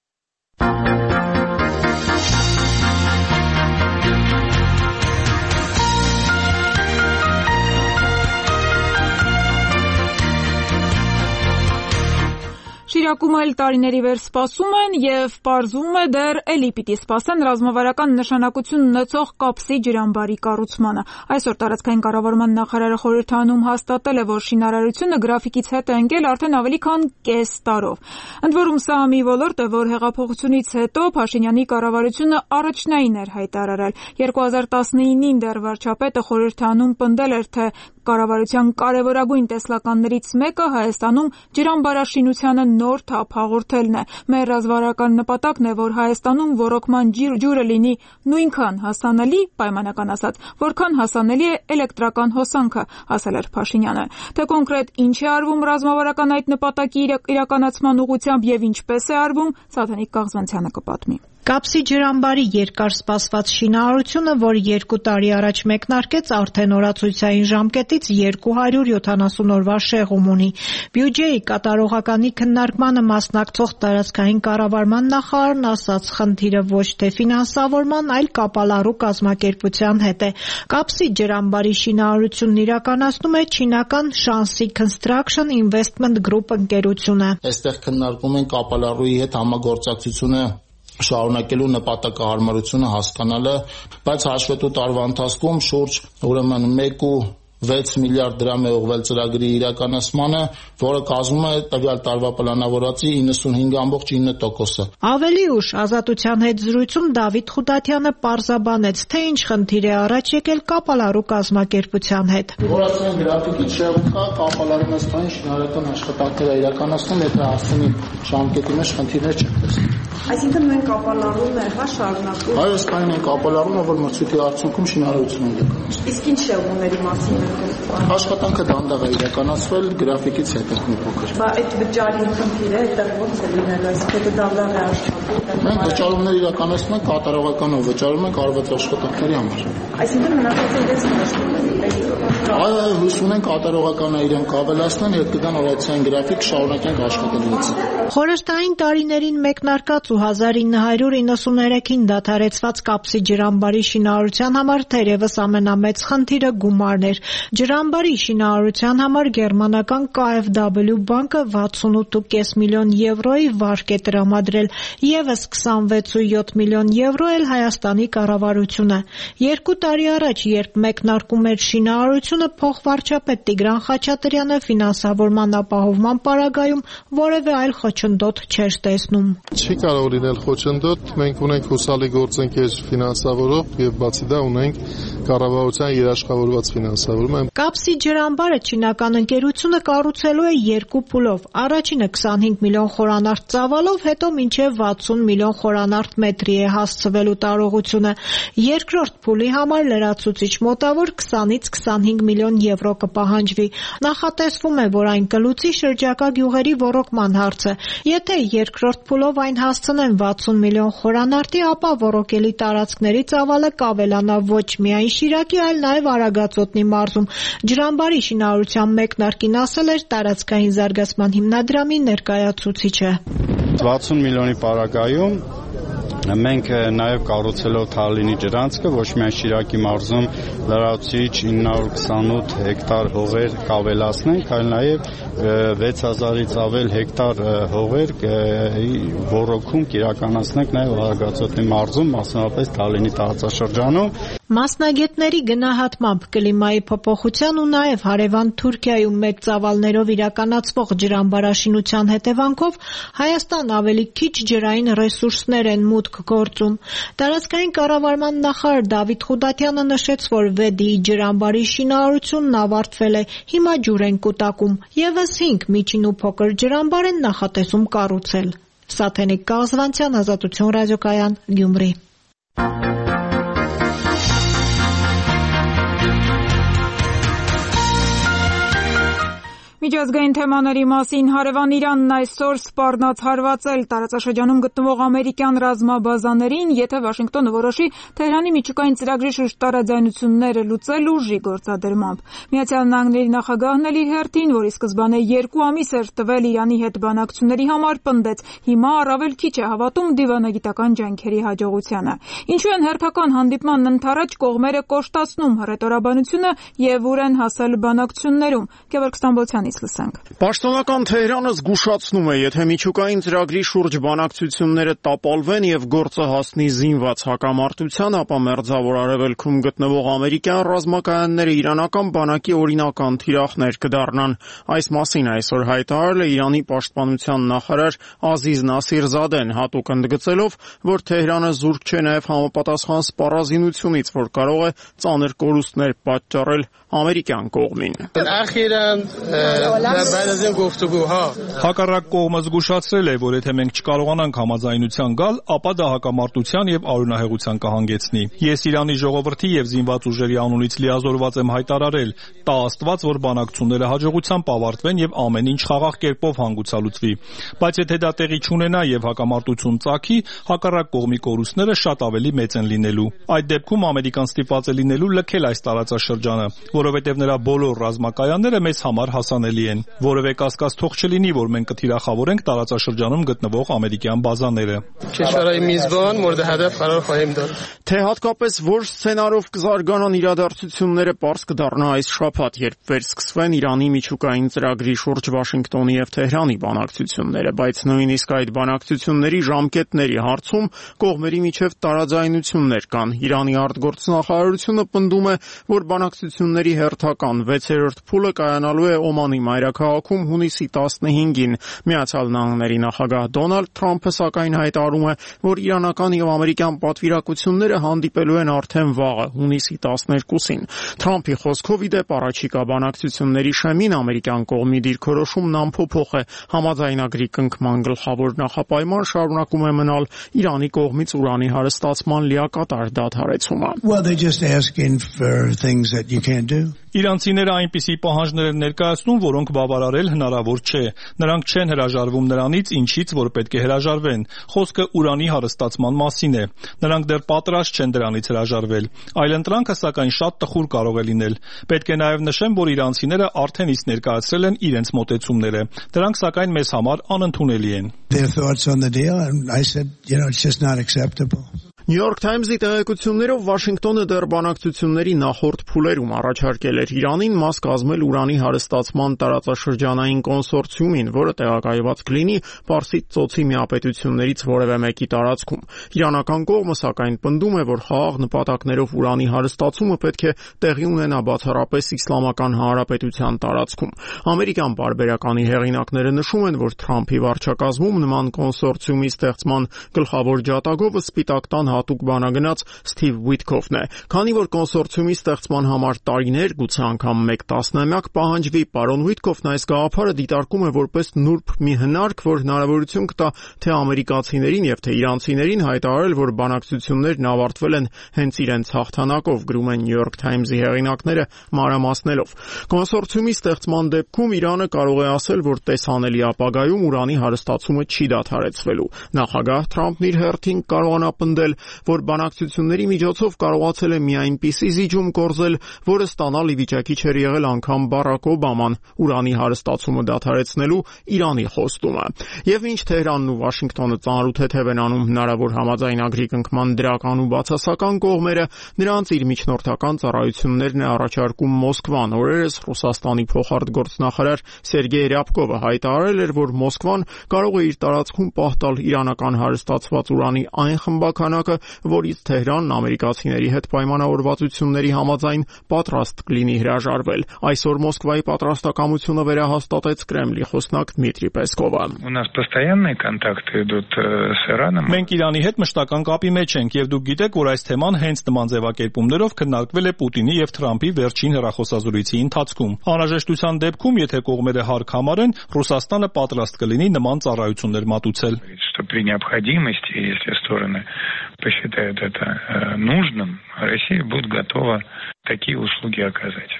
Շիրակում էլ տարիների վեր սպասում են եւ պարզվում է դեռ էլի պիտի սպասեն ռազմավարական նշանակություն ունեցող կապսի ջրամբարի կառուցմանը։ Այսօր տարածքային կառավարման նախարարը խորհրդանում հաստատել է, որ շինարարությունը գրաֆիկից հետ է ընկել արդեն ավելի քան կես տարով։ Ընդ որում սա մի ոլորտ է, որ հեղափոխությունից հետո Փաշինյանի կառավարությունը առաջնային էր հայտարարել։ երկու հազար տասնինին դեռ վարչապետը խորհրդանում պնդել էր, թե կառավարության կարևորագույն տեսլականներից մեկը Հայաստանում ջրամբարաշինությանը նոր թափ հաղորդելն է։ Մեր ռազմավարական նպատակն է, որ Հայաստանում ոռոգման ջուրը լինի նույնքան հասանելի, պայմանական ասած, որքան հասանելի է էլեկտրական հոսանքը, ասել էր Փաշինյանը։ Թե կոնկրետ ինչ է արվում ռազմավարական այդ նպատակի իրականացման ուղղությամբ եւ ինչպես է արվում, Սաթենիկ Կաղզվանցյանը կպատմի։ Կապսի ջրամբարի երկար սպասված շինարարությունը, որ երկու տարի առաջ մեկնարկեց, արդեն օրացույցային ժամկետից երկու հարյուր յոթանասուն օրվա շեղում ունի։ Բյուջեի կատարողականի քննարկմանը մասնակցող տարածքային կառավարման նախարարն ասաց, խնդիրը ոչ թե ֆինանսավորման, այլ կապալառու կազմակերպության հետ է։ Կապսի ջրամբարի շինարարությունն իրականացնում է չինական Shanxi Construction Investment Group ընկերությունը։ Այստեղ քննարկում են կապալառուի հետ համագործակցությունը շարունակելու նպատակահարմարությունը հասկանալը, բայց հաշվետու տարվա ընթացքում շուրջ ուրեմն մեկ ու վեց միլիարդ դրամ է ուղղվել ծրագրի իրականացմանը, որը կազմում է տվյալ տարվա պլանավորածի իննսունհինգ ամբողջ ինը տոկոսը։ Ավելի ուշ Ազատության հետ զրույցում Դավիթ Խուդատյանը պարզաբանեց, թե ինչ խնդիր է առաջ եկել կապալառու կազմակերպության հետ։ Որացան գրաֆիկի շեղում կա, կապալառուն ըստային շինարարական աշխատանքները իրականացնում, եթե ասում ժամկետի մեջ խնդիրներ չեն տեսնում։ Այսինքն նույն կապալառուն է, հա, շարունակում։ Այո, ըստային է կապալառունը, որ մրցույթի արդյունքում շինարարություն է իրականացնում։ Իսկ ինչ շեղումների մասին Աշխատանքը դանդաղ է իրականացվել, գրաֆիկից հետ է մի փոքր։ Բա այդ վճարի խնդիրը այդտեղ ո՞նց է լինել, այսինքն դա դանդաղ է աշխատում։ Մենք վճարումներ իրականացնում ենք կատարողականով, վճարում ենք արված աշխատանքների համար։ Այսինքն մնացածը դες նշվում է։ Այո, հույս ունենք կատարողականը իրենք ավելացնեն, հետ կգան օրացիային գրաֆիկ, շարունակենք աշխատելուց։ Խորհրդային տարիներին մեկնարկած ու հազար ինը հարյուր իննսուներեքին դադարեցված Կապսի ջրամբարի շինարարության համար թերևս ամենամեծ խնդիրը գումարն էր։ Ջրամբարի շինարարության համար գերմանական K F W բանկը վաթսունութ ու կես միլիոն եվրոյի վարկ է տրամադրել, ևս քսանվեց ու յոթ միլիոն եվրո էլ Հայաստանի կառավարությունը։ Երկու տարի առաջ, երբ մեկնարկում էր շինարարությունը, փոխվարչապետ Տիգրան Խաչատրյանը ֆինանսավորման ապահովման պարագայում որևէ այլ խոչընդոտ չէր տեսնում։ Չի կարող լինել խոչընդոտ, մենք ունենք հուսալի գործընկեր ֆինանսավորող եւ բացի դա ունենք կառավարության երաշխավորված ֆինանսավորում։ Կապսի ջրամբարը չինական ընկերությունը կառուցելու է երկու փուլով։ Առաջինը քսանհինգ միլիոն խորանարդ ծավալով, հետո մինչև վաթսուն միլիոն խորանարդ մետրի է հասցվելու տարողությունը։ Երկրորդ փուլի համար լրացուցիչ մոտավոր քսանից քսանհինգ միլիոն եվրո կպահանջվի։ Նախատեսվում է, որ այն կլուծի շրջակա գյուղերի ոռոգման հարցը։ Եթե երկրորդ փուլով այն հասցնեն վաթսուն միլիոն խորանարդի, ապա ոռոգելի տարածքների ծավալը կավելանա ոչ միայն Շիրակի, այլ նաև Արագածոտնի մարզում։ Ջրամբարի շինարարության մեկնարկին ասել էր տարածքային զարգացման հիմնադրամի ներկայացուցիչը։ վաթսուն միլիոնի պարագայում մենք նաև կառուցելով Թալինի ջրանցքը ոչ միայն Շիրակի մարզում լրացուցիչ ինը հարյուր քսանութ հեկտար հողեր կավելացնենք, այլ նաև վեց հազարից ավել հեկտար հողեր ոռոգում կիրականացնենք նաև Արագածոտնի մարզում, մասնավորապես Թալինի տարածաշրջանում։ Մասնագետների գնահատմամբ կլիմայի փոփոխության ու նաև հարևան Թուրքիայում մեծ ծավալներով իրականացվող ջրամբարաշինության հետևանքով Հայաստան ավելի քիչ ջրային ռեսուրսներ են մուտք գործում։ Տարածքային կառավարման նախարար Դավիթ Խուդատյանը նշեց, որ Վեդիի ջրամբարի շինարարությունն ավարտվել է, հիմա ջուր են կուտակում։ Եվս հինգ միջին ու փոքր ջրամբար են նախատեսում կառուցել։ Սաթենիկ Կազվանցյան, Ազատություն ռադիոկայան, Գյումրի։ Միջազգային թեմաների մասին հարևան Իրանն այսօր սպառնաց հարվածել տարածաշրջանում գտնվող ամերիկյան ռազմաբազաներին, եթե Վաշինգտոնը որոշի Թեհրանի միջուկային ծրագրի շուրջ տարաձայնությունները լուծել ուժի գործադրմամբ։ Միացյալ Նահանգների նախագահն էլ իր հերթին, որ ի սկզբանե երկու ամիս էր տվել Իրանի հետ բանակցությունների համար, պնդեց, հիմա առավել քիչ է հավատում դիվանագիտական ջանքերի հաջողությանը։ Ինչու են հերթական հանդիպմանն ընդառաջ կողմերը կոշտացնում հռետորաբանությունը եւ ուր են հասել բանակցություններում։ Գևորգ Ստամբոլցյանի Պաշտոնական Թեհրանը զգուշացնում է, եթե միջուկային ծրագրի շուրջ բանակցությունները տապալվեն եւ գործը հասնի զինված հակամարտության, ապա Մերձավոր Արևելքում գտնվող ամերիկյան ռազմակայանները իրանական բանակի օրինական թիրախներ կդառնան։ Այս մասին այսօր հայտարարել է Իրանի պաշտպանության նախարար Ազիզ Նասիրզադեն, հատուկ ընդգծելով, որ Թեհրանը զուրկ չէ նաեւ համապատասխան սպառազինությունից, որ կարող է ծանր կորուստներ պատճառել ամերիկյան կողմին։ Հակառակ կողմը զգուշացրել է, որ եթե մենք չկարողանանք համաձայնության գալ, ապա դա հակամարտության եւ արյունահեղության կհանգեցնի։ Ես Իրանի ժողովրդի եւ զինված ուժերի անունից լիազորված եմ հայտարարել, տա Աստված, որ բանակցությունները հաջողությամբ ավարտվեն եւ ամեն ինչ խաղաղ կերպով հանգուցալուծվի։ Բայց եթե դա տեղի չունենա եւ հակամարտություն ծագի, հակառակ կողմի կորուստները շատ ավելի մեծ են լինելու։ Այդ դեպքում Ամերիկան ստիպված է լինելու լքել այս տարածաշրջանը, որովհետեւ նրա բոլոր ռազմակայանները մեզ համար հասանելի են։ Որևէ կասկած թող չլինի, որ մենք կթիրախավորենք տարածաշրջանում գտնվող ամերիկյան բազաները։ Թե հատկապես որ սցենարով կզարգանան իրադարձությունները, պարզ կդառնա այս շաբաթ, երբ վերսկսվեն Իրանի միջուկային ծրագրի շուրջ Վաշինգտոնի եւ Թեհրանի բանակցությունները, բայց նույնիսկ այդ բանակցությունների ժամկետների հարցում կողմերի միջև տարաձայնություններ կան։ Իրանի արտգործնախարարությունը պնդում է, որ բանակցությունների հերթական վեցերորդ փուլը կայանալու է Օմանի մայրաքաղաքում հունիսի տասնհինգին։ Միացյալ Նահանգների նախագահ Դոնալդ Թրամփը սակայն հայտարարում է, որ իրանական եւ ամերիկյան պատվիրակությունները հանդիպելու են արդեն վաղը, հունիսի տասներկուսին։ Թրամփի խոսքով ի դեպ առաջիկա բանակցությունների շեմին ամերիկյան կողմի դիրքորոշումն անփոփոխ է։ Համաձայնագրի կնքման գլխավոր նախապայման շարունակում է մնալ Իրանի կողմից ուրանի հարստացման լիակատար դադարեցումը։ Իրանցիները այնպիսի պահանջներ են ներկայացնում, որոնք բավարարել հնարավոր չէ։ Նրանք չեն հրաժարվում նրանից, ինչից որ պետք է հրաժարվեն։ Խոսքը ուրանի հարստացման մասին է։ Նրանք դեռ պատրաստ չեն դրանից հրաժարվել։ Այլընտրանքը սակայն շատ տխուր կարող է լինել։ Պետք է նաև նշեմ, որ իրանցիները արդեն իսկ ներկայացրել են իրենց մոտեցումները։ Դրանք սակայն մեզ համար անընդունելի են։ New York Times-ի տեղեկություններով Վաշինգտոնը դեռ բանակցությունների նախորդ փուլերում առաջարկել էր Իրանին մաս կազմել ուրանի հարստացման տարածաշրջանային կոնսորցիումին, որը տեղակայված կլինի Պարսից ծոցի միապետություններից որևէ մեկի տարածքում։ Իրանական կողմը սակայն պնդում է, որ խաղաղ նպատակներով ուրանի հարստացումը պետք է տեղի ունենա բացառապես Իսլամական Հանրապետության տարածքում։ Ամերիկյան պարբերականի հեղինակները նշում են, որ Թրամփի վարչակազմում նման կոնսորցիումի ստեղծման գլխավոր ջատագովը Սպիտակ տան հատուկ բանագնաց Սթիվ Ուիթքոֆն է։ Քանի որ կոնսորցիումի ստեղծման համար տարիներ, գուցե անգամ մեկ տասնամյակ պահանջվի, պարոն Ուիթքոֆն այս գաղափարը դիտարկում է որպես նուրբ մի հնարք, որ հնարավորություն կտա թե ամերիկացիներին եւ թե իրանցիներին հայտարարել, որ բանակցություններն ավարտվել են հենց իրենց հաղթանակով, գրում են New York Times-ի հեղինակները մանրամասնելով։ Կոնսորցիումի ստեղծման դեպքում Իրանը կարող է ասել, որ տեսանելի ապագայում ուրանի հարստացումը չի դադարեցվելու։ Նախագահ Թրամփն իր հերթին կարողանա պնդել, որ բանակցությունների միջոցով կարողացել է մի այնպիսի զիջում կորզել, որը ստանալ ի վիճակի չէր եղել անգամ Բարակ Օբաման ուրանի հարստացումը դադարեցնելու Իրանի խոստումը։ Եվ ինչ Թեհրանն ու Վաշինգտոնը ծանրութեթև են անում հնարավոր համաձայնագրի կնքման դրական ու բացասական կողմերը, նրանց իր միջնորդական ծառայություններն է առաջարկում Մոսկվան։ Օրերս Ռուսաստանի փոխարտգործնախարար Սերգեյ Ռյաբկովը հայտարարել էր, որ Մոսկվան կարող է իր տարածքում պահտալ իրանական հարստացված ուրանի այն խմբաքանակը, որից Թեհրանն ամերիկացիների հետ պայմանավորվածությունների համաձայն պատրաստ կլինի հրաժարվել։ Այսօր Մոսկվայի պատրաստակամությունը վերահաստատեց Կրեմլի խոսնակ Դմիտրի Պեսկովը։ Մենք Իրանի հետ մշտական կապի մեջ ենք եւ դուք գիտեք, որ այս թեման հենց նման ձևակերպումներով քննարկվել է Պուտինի եւ Թրամփի վերջին հեռախոսազրույցի ընթացքում։ Անհրաժեշտության դեպքում, եթե կողմերը հարկ համարեն, Ռուսաստանը պատրաստ կլինի նման ծառայություններ մատուցել։ Посчитают это нужным, Россия будет готова такие услуги оказать.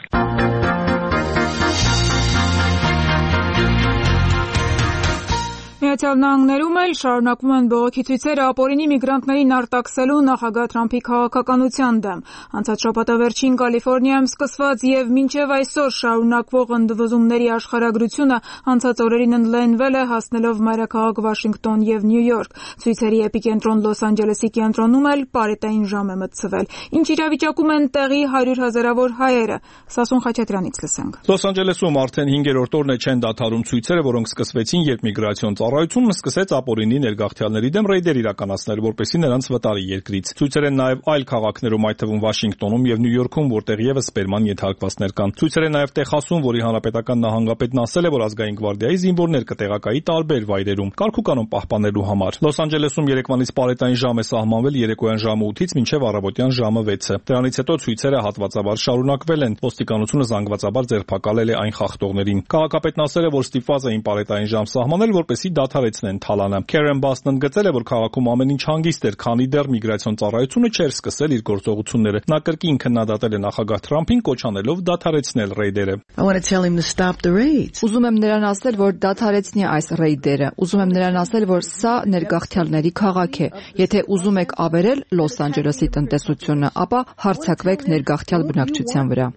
Միացյալ Նահանգներում էլ շարունակվում են բողոքի ցույցերը ապօրինի միգրանտներին արտաքսելու նախագահ Թրամփի քաղաքականության դեմ։ Անցած շաբաթավերջին Կալիֆոռնիայում սկսված եւ մինչեւ այսօր շարունակվող ընդվզումների աշխարհագրությունը անցած օրերին ընդլայնվել է, հասնելով մայրաքաղաք Վաշինգտոն եւ Նյու Յորք։ Ցույցերի էպիկենտրոն Լոս Անջելեսի կենտրոնում էլ պարետային ժամ է մտցվել։ Ինչ իրավիճակում են տեղի հարյուր հազարավոր հայերը։ Սասուն Խաչատրյանից լսենք։ Լոս Անջելեսում արդեն հինգերորդ օրն է չեն դադարում ցույցերը, որոնք սկսվեցին, երբ միգրացիոն ծառայությունը սկսեց ապօրինի ներգաղթյալների դեմ ռեյդեր իրականացնել, որպեսզի նրանց վտարի երկրից։ Ցույցեր են նաև այլ քաղաքներում, այդ թվում Վաշինգտոնում եւ Նյու Յորքում, որտեղ եւս սպերման ենթարկվածներ կան։ Ցույցեր են նաև Տեխասում, որի հանրապետական նահանգապետն ասել է, որ ազգային գվարդիայի զինվորներ կտեղակայի տարբեր վայրերում կարգուկանոն պահպանելու համար։ Լոս Անջելեսում երեկվանից պարետային ժամ է սահմանվել երեկոյան ժամը ութից մինչև առավոտյան ժամը վեցը։ Դրանից հետո ցույցերը հատվածաբար շարունակվել են։ Ոստիկանությունը զանգվածաբար ձերբակալել է այն խախտողներին։ Քաղաքապետն ասել է, որ ստիպված էին պարետային ժամ սահմանել, որպեսզի դադարեցնեն թալանը։ Քերեն Բասթն ընդգծել է, որ քաղաքում ամեն ինչ հանգիստ էր, քանի դեռ միգրացիոն ծառայությունը չէր սկսել իր գործողությունները։ Նա կրկին քննադատել է նախագահ Թրամփին, կոչ անելով դադարեցնել ռեյդերը։ Ուզում եմ նրան ասել, որ դադարեցնի այս ռեյդերը։ Ուզում եմ նրան ասել, որ սա ներգաղթյալների քաղաք է։ Եթե ուզում եք ավերել Լոս Անջելեսի տնտեսությունը, ապա հարձակվեք ներգաղթյալ բնակչության վրա։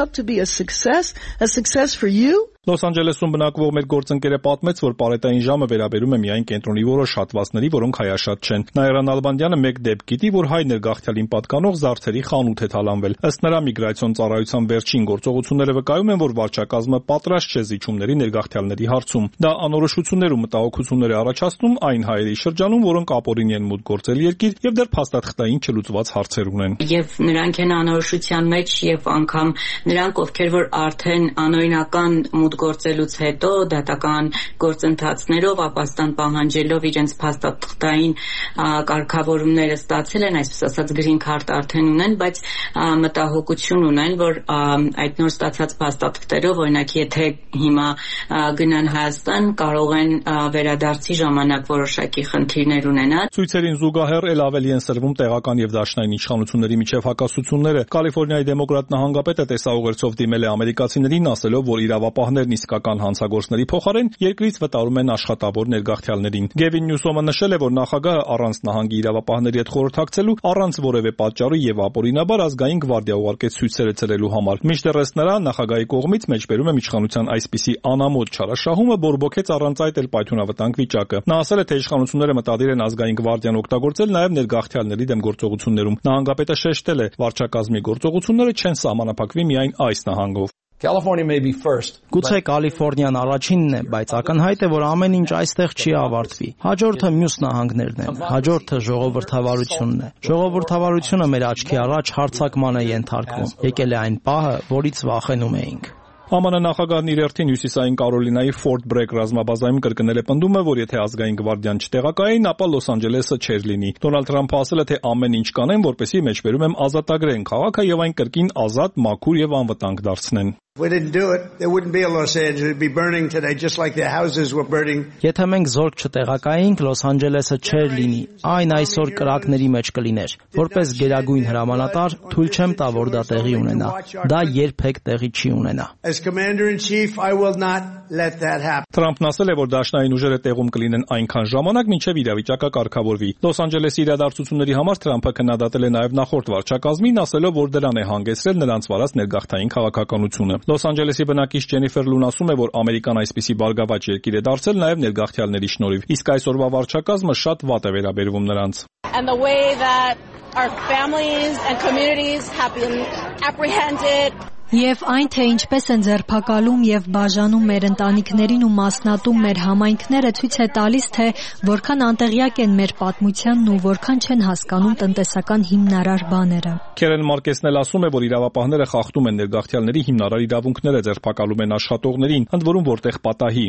Լոս Անջելեսում բնակվող մեր գործընկերը պատմեց, որ պարետային ժամը վերաբերում է միայն կենտրոնի որոշ հատվածների, որոնք հայաշատ չեն։ Նաիրա Նալբանդյանը մեկ դեպք գիտի, որ հայ ներգաղթյալին պատկանող զարդերի խանութ է թալանվել։ Ըստ նրա, միգրացիոն ծառայության վերջին գործողությունները վկայում են, որ վարչակազմը պատրաստ չէ զիջումների ներգաղթյալների հարցում։ Դա անորոշություններ ու մտահոգություններ է առաջացնում այն հայերի շրջանում, որոնք ապօրինի են մուտք գործել երկիր եւ դեռ փաստաթղթային չլուծված հարցեր ունեն։ Եվ նրանք են անորոշության մեջ եւ անգամ նրանք, ովքեր որ արդեն անօրինական գործելուց հետո դատական գործընթացներով ապաստան պահանջելով իրենց փաստաթղթային կարգավորումները ստացել են, այսպես ասած green card արդեն ունեն, բայց մտահոգություն ունեն, որ այդ նոր ստացած փաստաթղթերով, օրինակ, եթե հիմա գնան Հայաստան, կարող են վերադարձի ժամանակ որոշակի խնդիրներ ունենալ։ Ցույցերին զուգահեռ էլ ավելի են սրվում տեղական եւ դաշնային իշխանությունների միջև հակասությունները։ Կալիֆոռնիայի դեմոկրատ նահանգապետը տեսաուղերձով դիմել է ամերիկացիներին, ասելով, որ իրավապահներն իսկական հանցագործների փոխարեն երկրից վտարում են աշխատավոր ներգաղթյալներին։ Գևին Նյուսոմը նշել է, որ նախագահը առանց նահանգի իրավապահների հետ խորհրդակցելու, առանց որևէ պատճառի եւ ապօրինաբար ազգային գվարդիա ուղարկեց ցույցերը ծրելու համար։ Մինչդեռ ըստ նրա, նախագահի կողմից մեջբերում է իշխանության այսպիսի անամոթ չարաշահումը, բորբոքեց առանց այդ էլ պայթյունավտանգ վիճակը։ Նա ասել է, թե իշխանությունները մտադիր են ազգային գվարդիան օգտագործել նաեւ ներգաղթյալների դեմ գործողություններում։ Նահանգապետը շեշտել է, վարչակազմի գործողությունները չեն սահմանափակվի միայն այս նահանգով։ Գուցե Կալիֆոռնիան առաջինն է, բայց ակնհայտ է, որ ամեն ինչ այստեղ չի ավարտվի։ Հաջորդը մյուս նահանգներն են, հաջորդը ժողովրդավարությունն է։ Ժողովրդավարությունը մեր աչքի առաջ հարձակման է ենթարկվում։ Եկել է այն պահը, որից վախենում էինք։ Է ՄՆ նախագահն իր հերթին Հյուսիսային Կարոլինայի Ֆորտ Բրեգ ռազմաբազայում կրկնել է պնդումը, որ եթե ազգային գվարդիան չտեղակայեն, ապա Լոս Անջելեսը չէր լինի։ Դոնալդ Թրամփը ասել է, թե ամեն ինչ կանեն, որպեսզի մեջբերում եմ ազատագրեն քաղաքը եւ այն կրկին ազատ, մաքուր եւ անվտանգ դարձնեն։ Եթե մենք զորք չտեղակայինք, Լոս Անջելեսը չէր լինի, այն այսօր կրակների մեջ կլիներ։ Որպես գերագույն հրամանատար, թույլ չեմ տա, որ դա տեղի ունենա։ Դա երբեք տեղի չի ունենա։ Թրամփն ասել է, որ դաշնային ուժերը տեղում կլինեն այնքան ժամանակ, մինչև իրավիճակը կարգավորվի։ Լոս Անջելեսի իրադարձությունների համար Թրամփը քննադատել է նաև նախորդ վարչակազմին, ասելով, որ դրան է հանգեցրել նրանց վարած ներգաղթային քաղաքականությունը։ Լոս Անջելեսի բնակիչ Ջենիֆեր Լուն ասում է, որ Ամերիկան այսպիսի բարգավաճ երկիր է դարձել նաև ներգաղթյալների շնորհիվ, իսկ այսօրվա վարչակազմը շատ վատ է վերաբերվում նրանց։ Եվ այն, թե ինչպես են ձերբակալում եւ բաժանում մեր ընտանիքներին ու մասնատում մեր համայնքները, ցույց է տալիս, թե որքան անտեղյակ են մեր պատմությանն ու որքան չեն հասկանում տնտեսական հիմնարար բաները։ Քերեն Մարկեսն էլ ասում է, որ իրավապահները խախտում են ներգաղթյալների հիմնարար իրավունքները, ձերբակալում են աշխատողներին, ընդ որում որտեղ պատահի։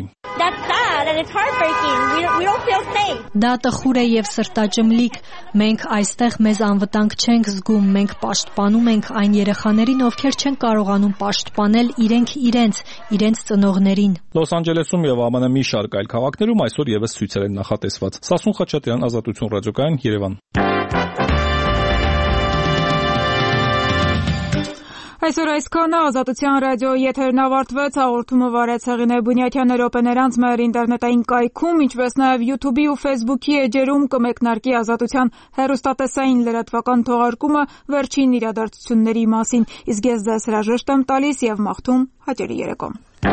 Դա տխուր է եւ սրտաճմլիկ։ Մենք այստեղ մեզ անվտանգ չենք զգում, մենք պաշտպանում ենք այն երեխաներին, ովքեր չեն կարողանում պաշտպանել իրենք իրենց, իրենց ծնողներին։ Լոս Անջելեսում եւ ԱՄՆ մի շարք այլ քաղաքներում այսօր եւս ցույցեր են նախատեսված։ Սասուն Խաչատրյան, Ազատություն ռադիոկայան, Երևան։ Այսօր այսքանը Ազատության ռադիոյի եթերն ավարտվեց, հաղորդումը վարեց Հեղինե Բունյաթյանը, Ռոպե Ներանց մեր ինտերնետային կայքում, ինչպես նաև YouTube-ի ու Facebook-ի էջերում կմեկնարկի Ազատության հեռուստատեսային լրատվական թողարկումը վերջին իրադարձությունների մասին, իսկ ես ձեզ հրաժեշտ եմ տալիս եւ մաղթում հաճելի երեկո։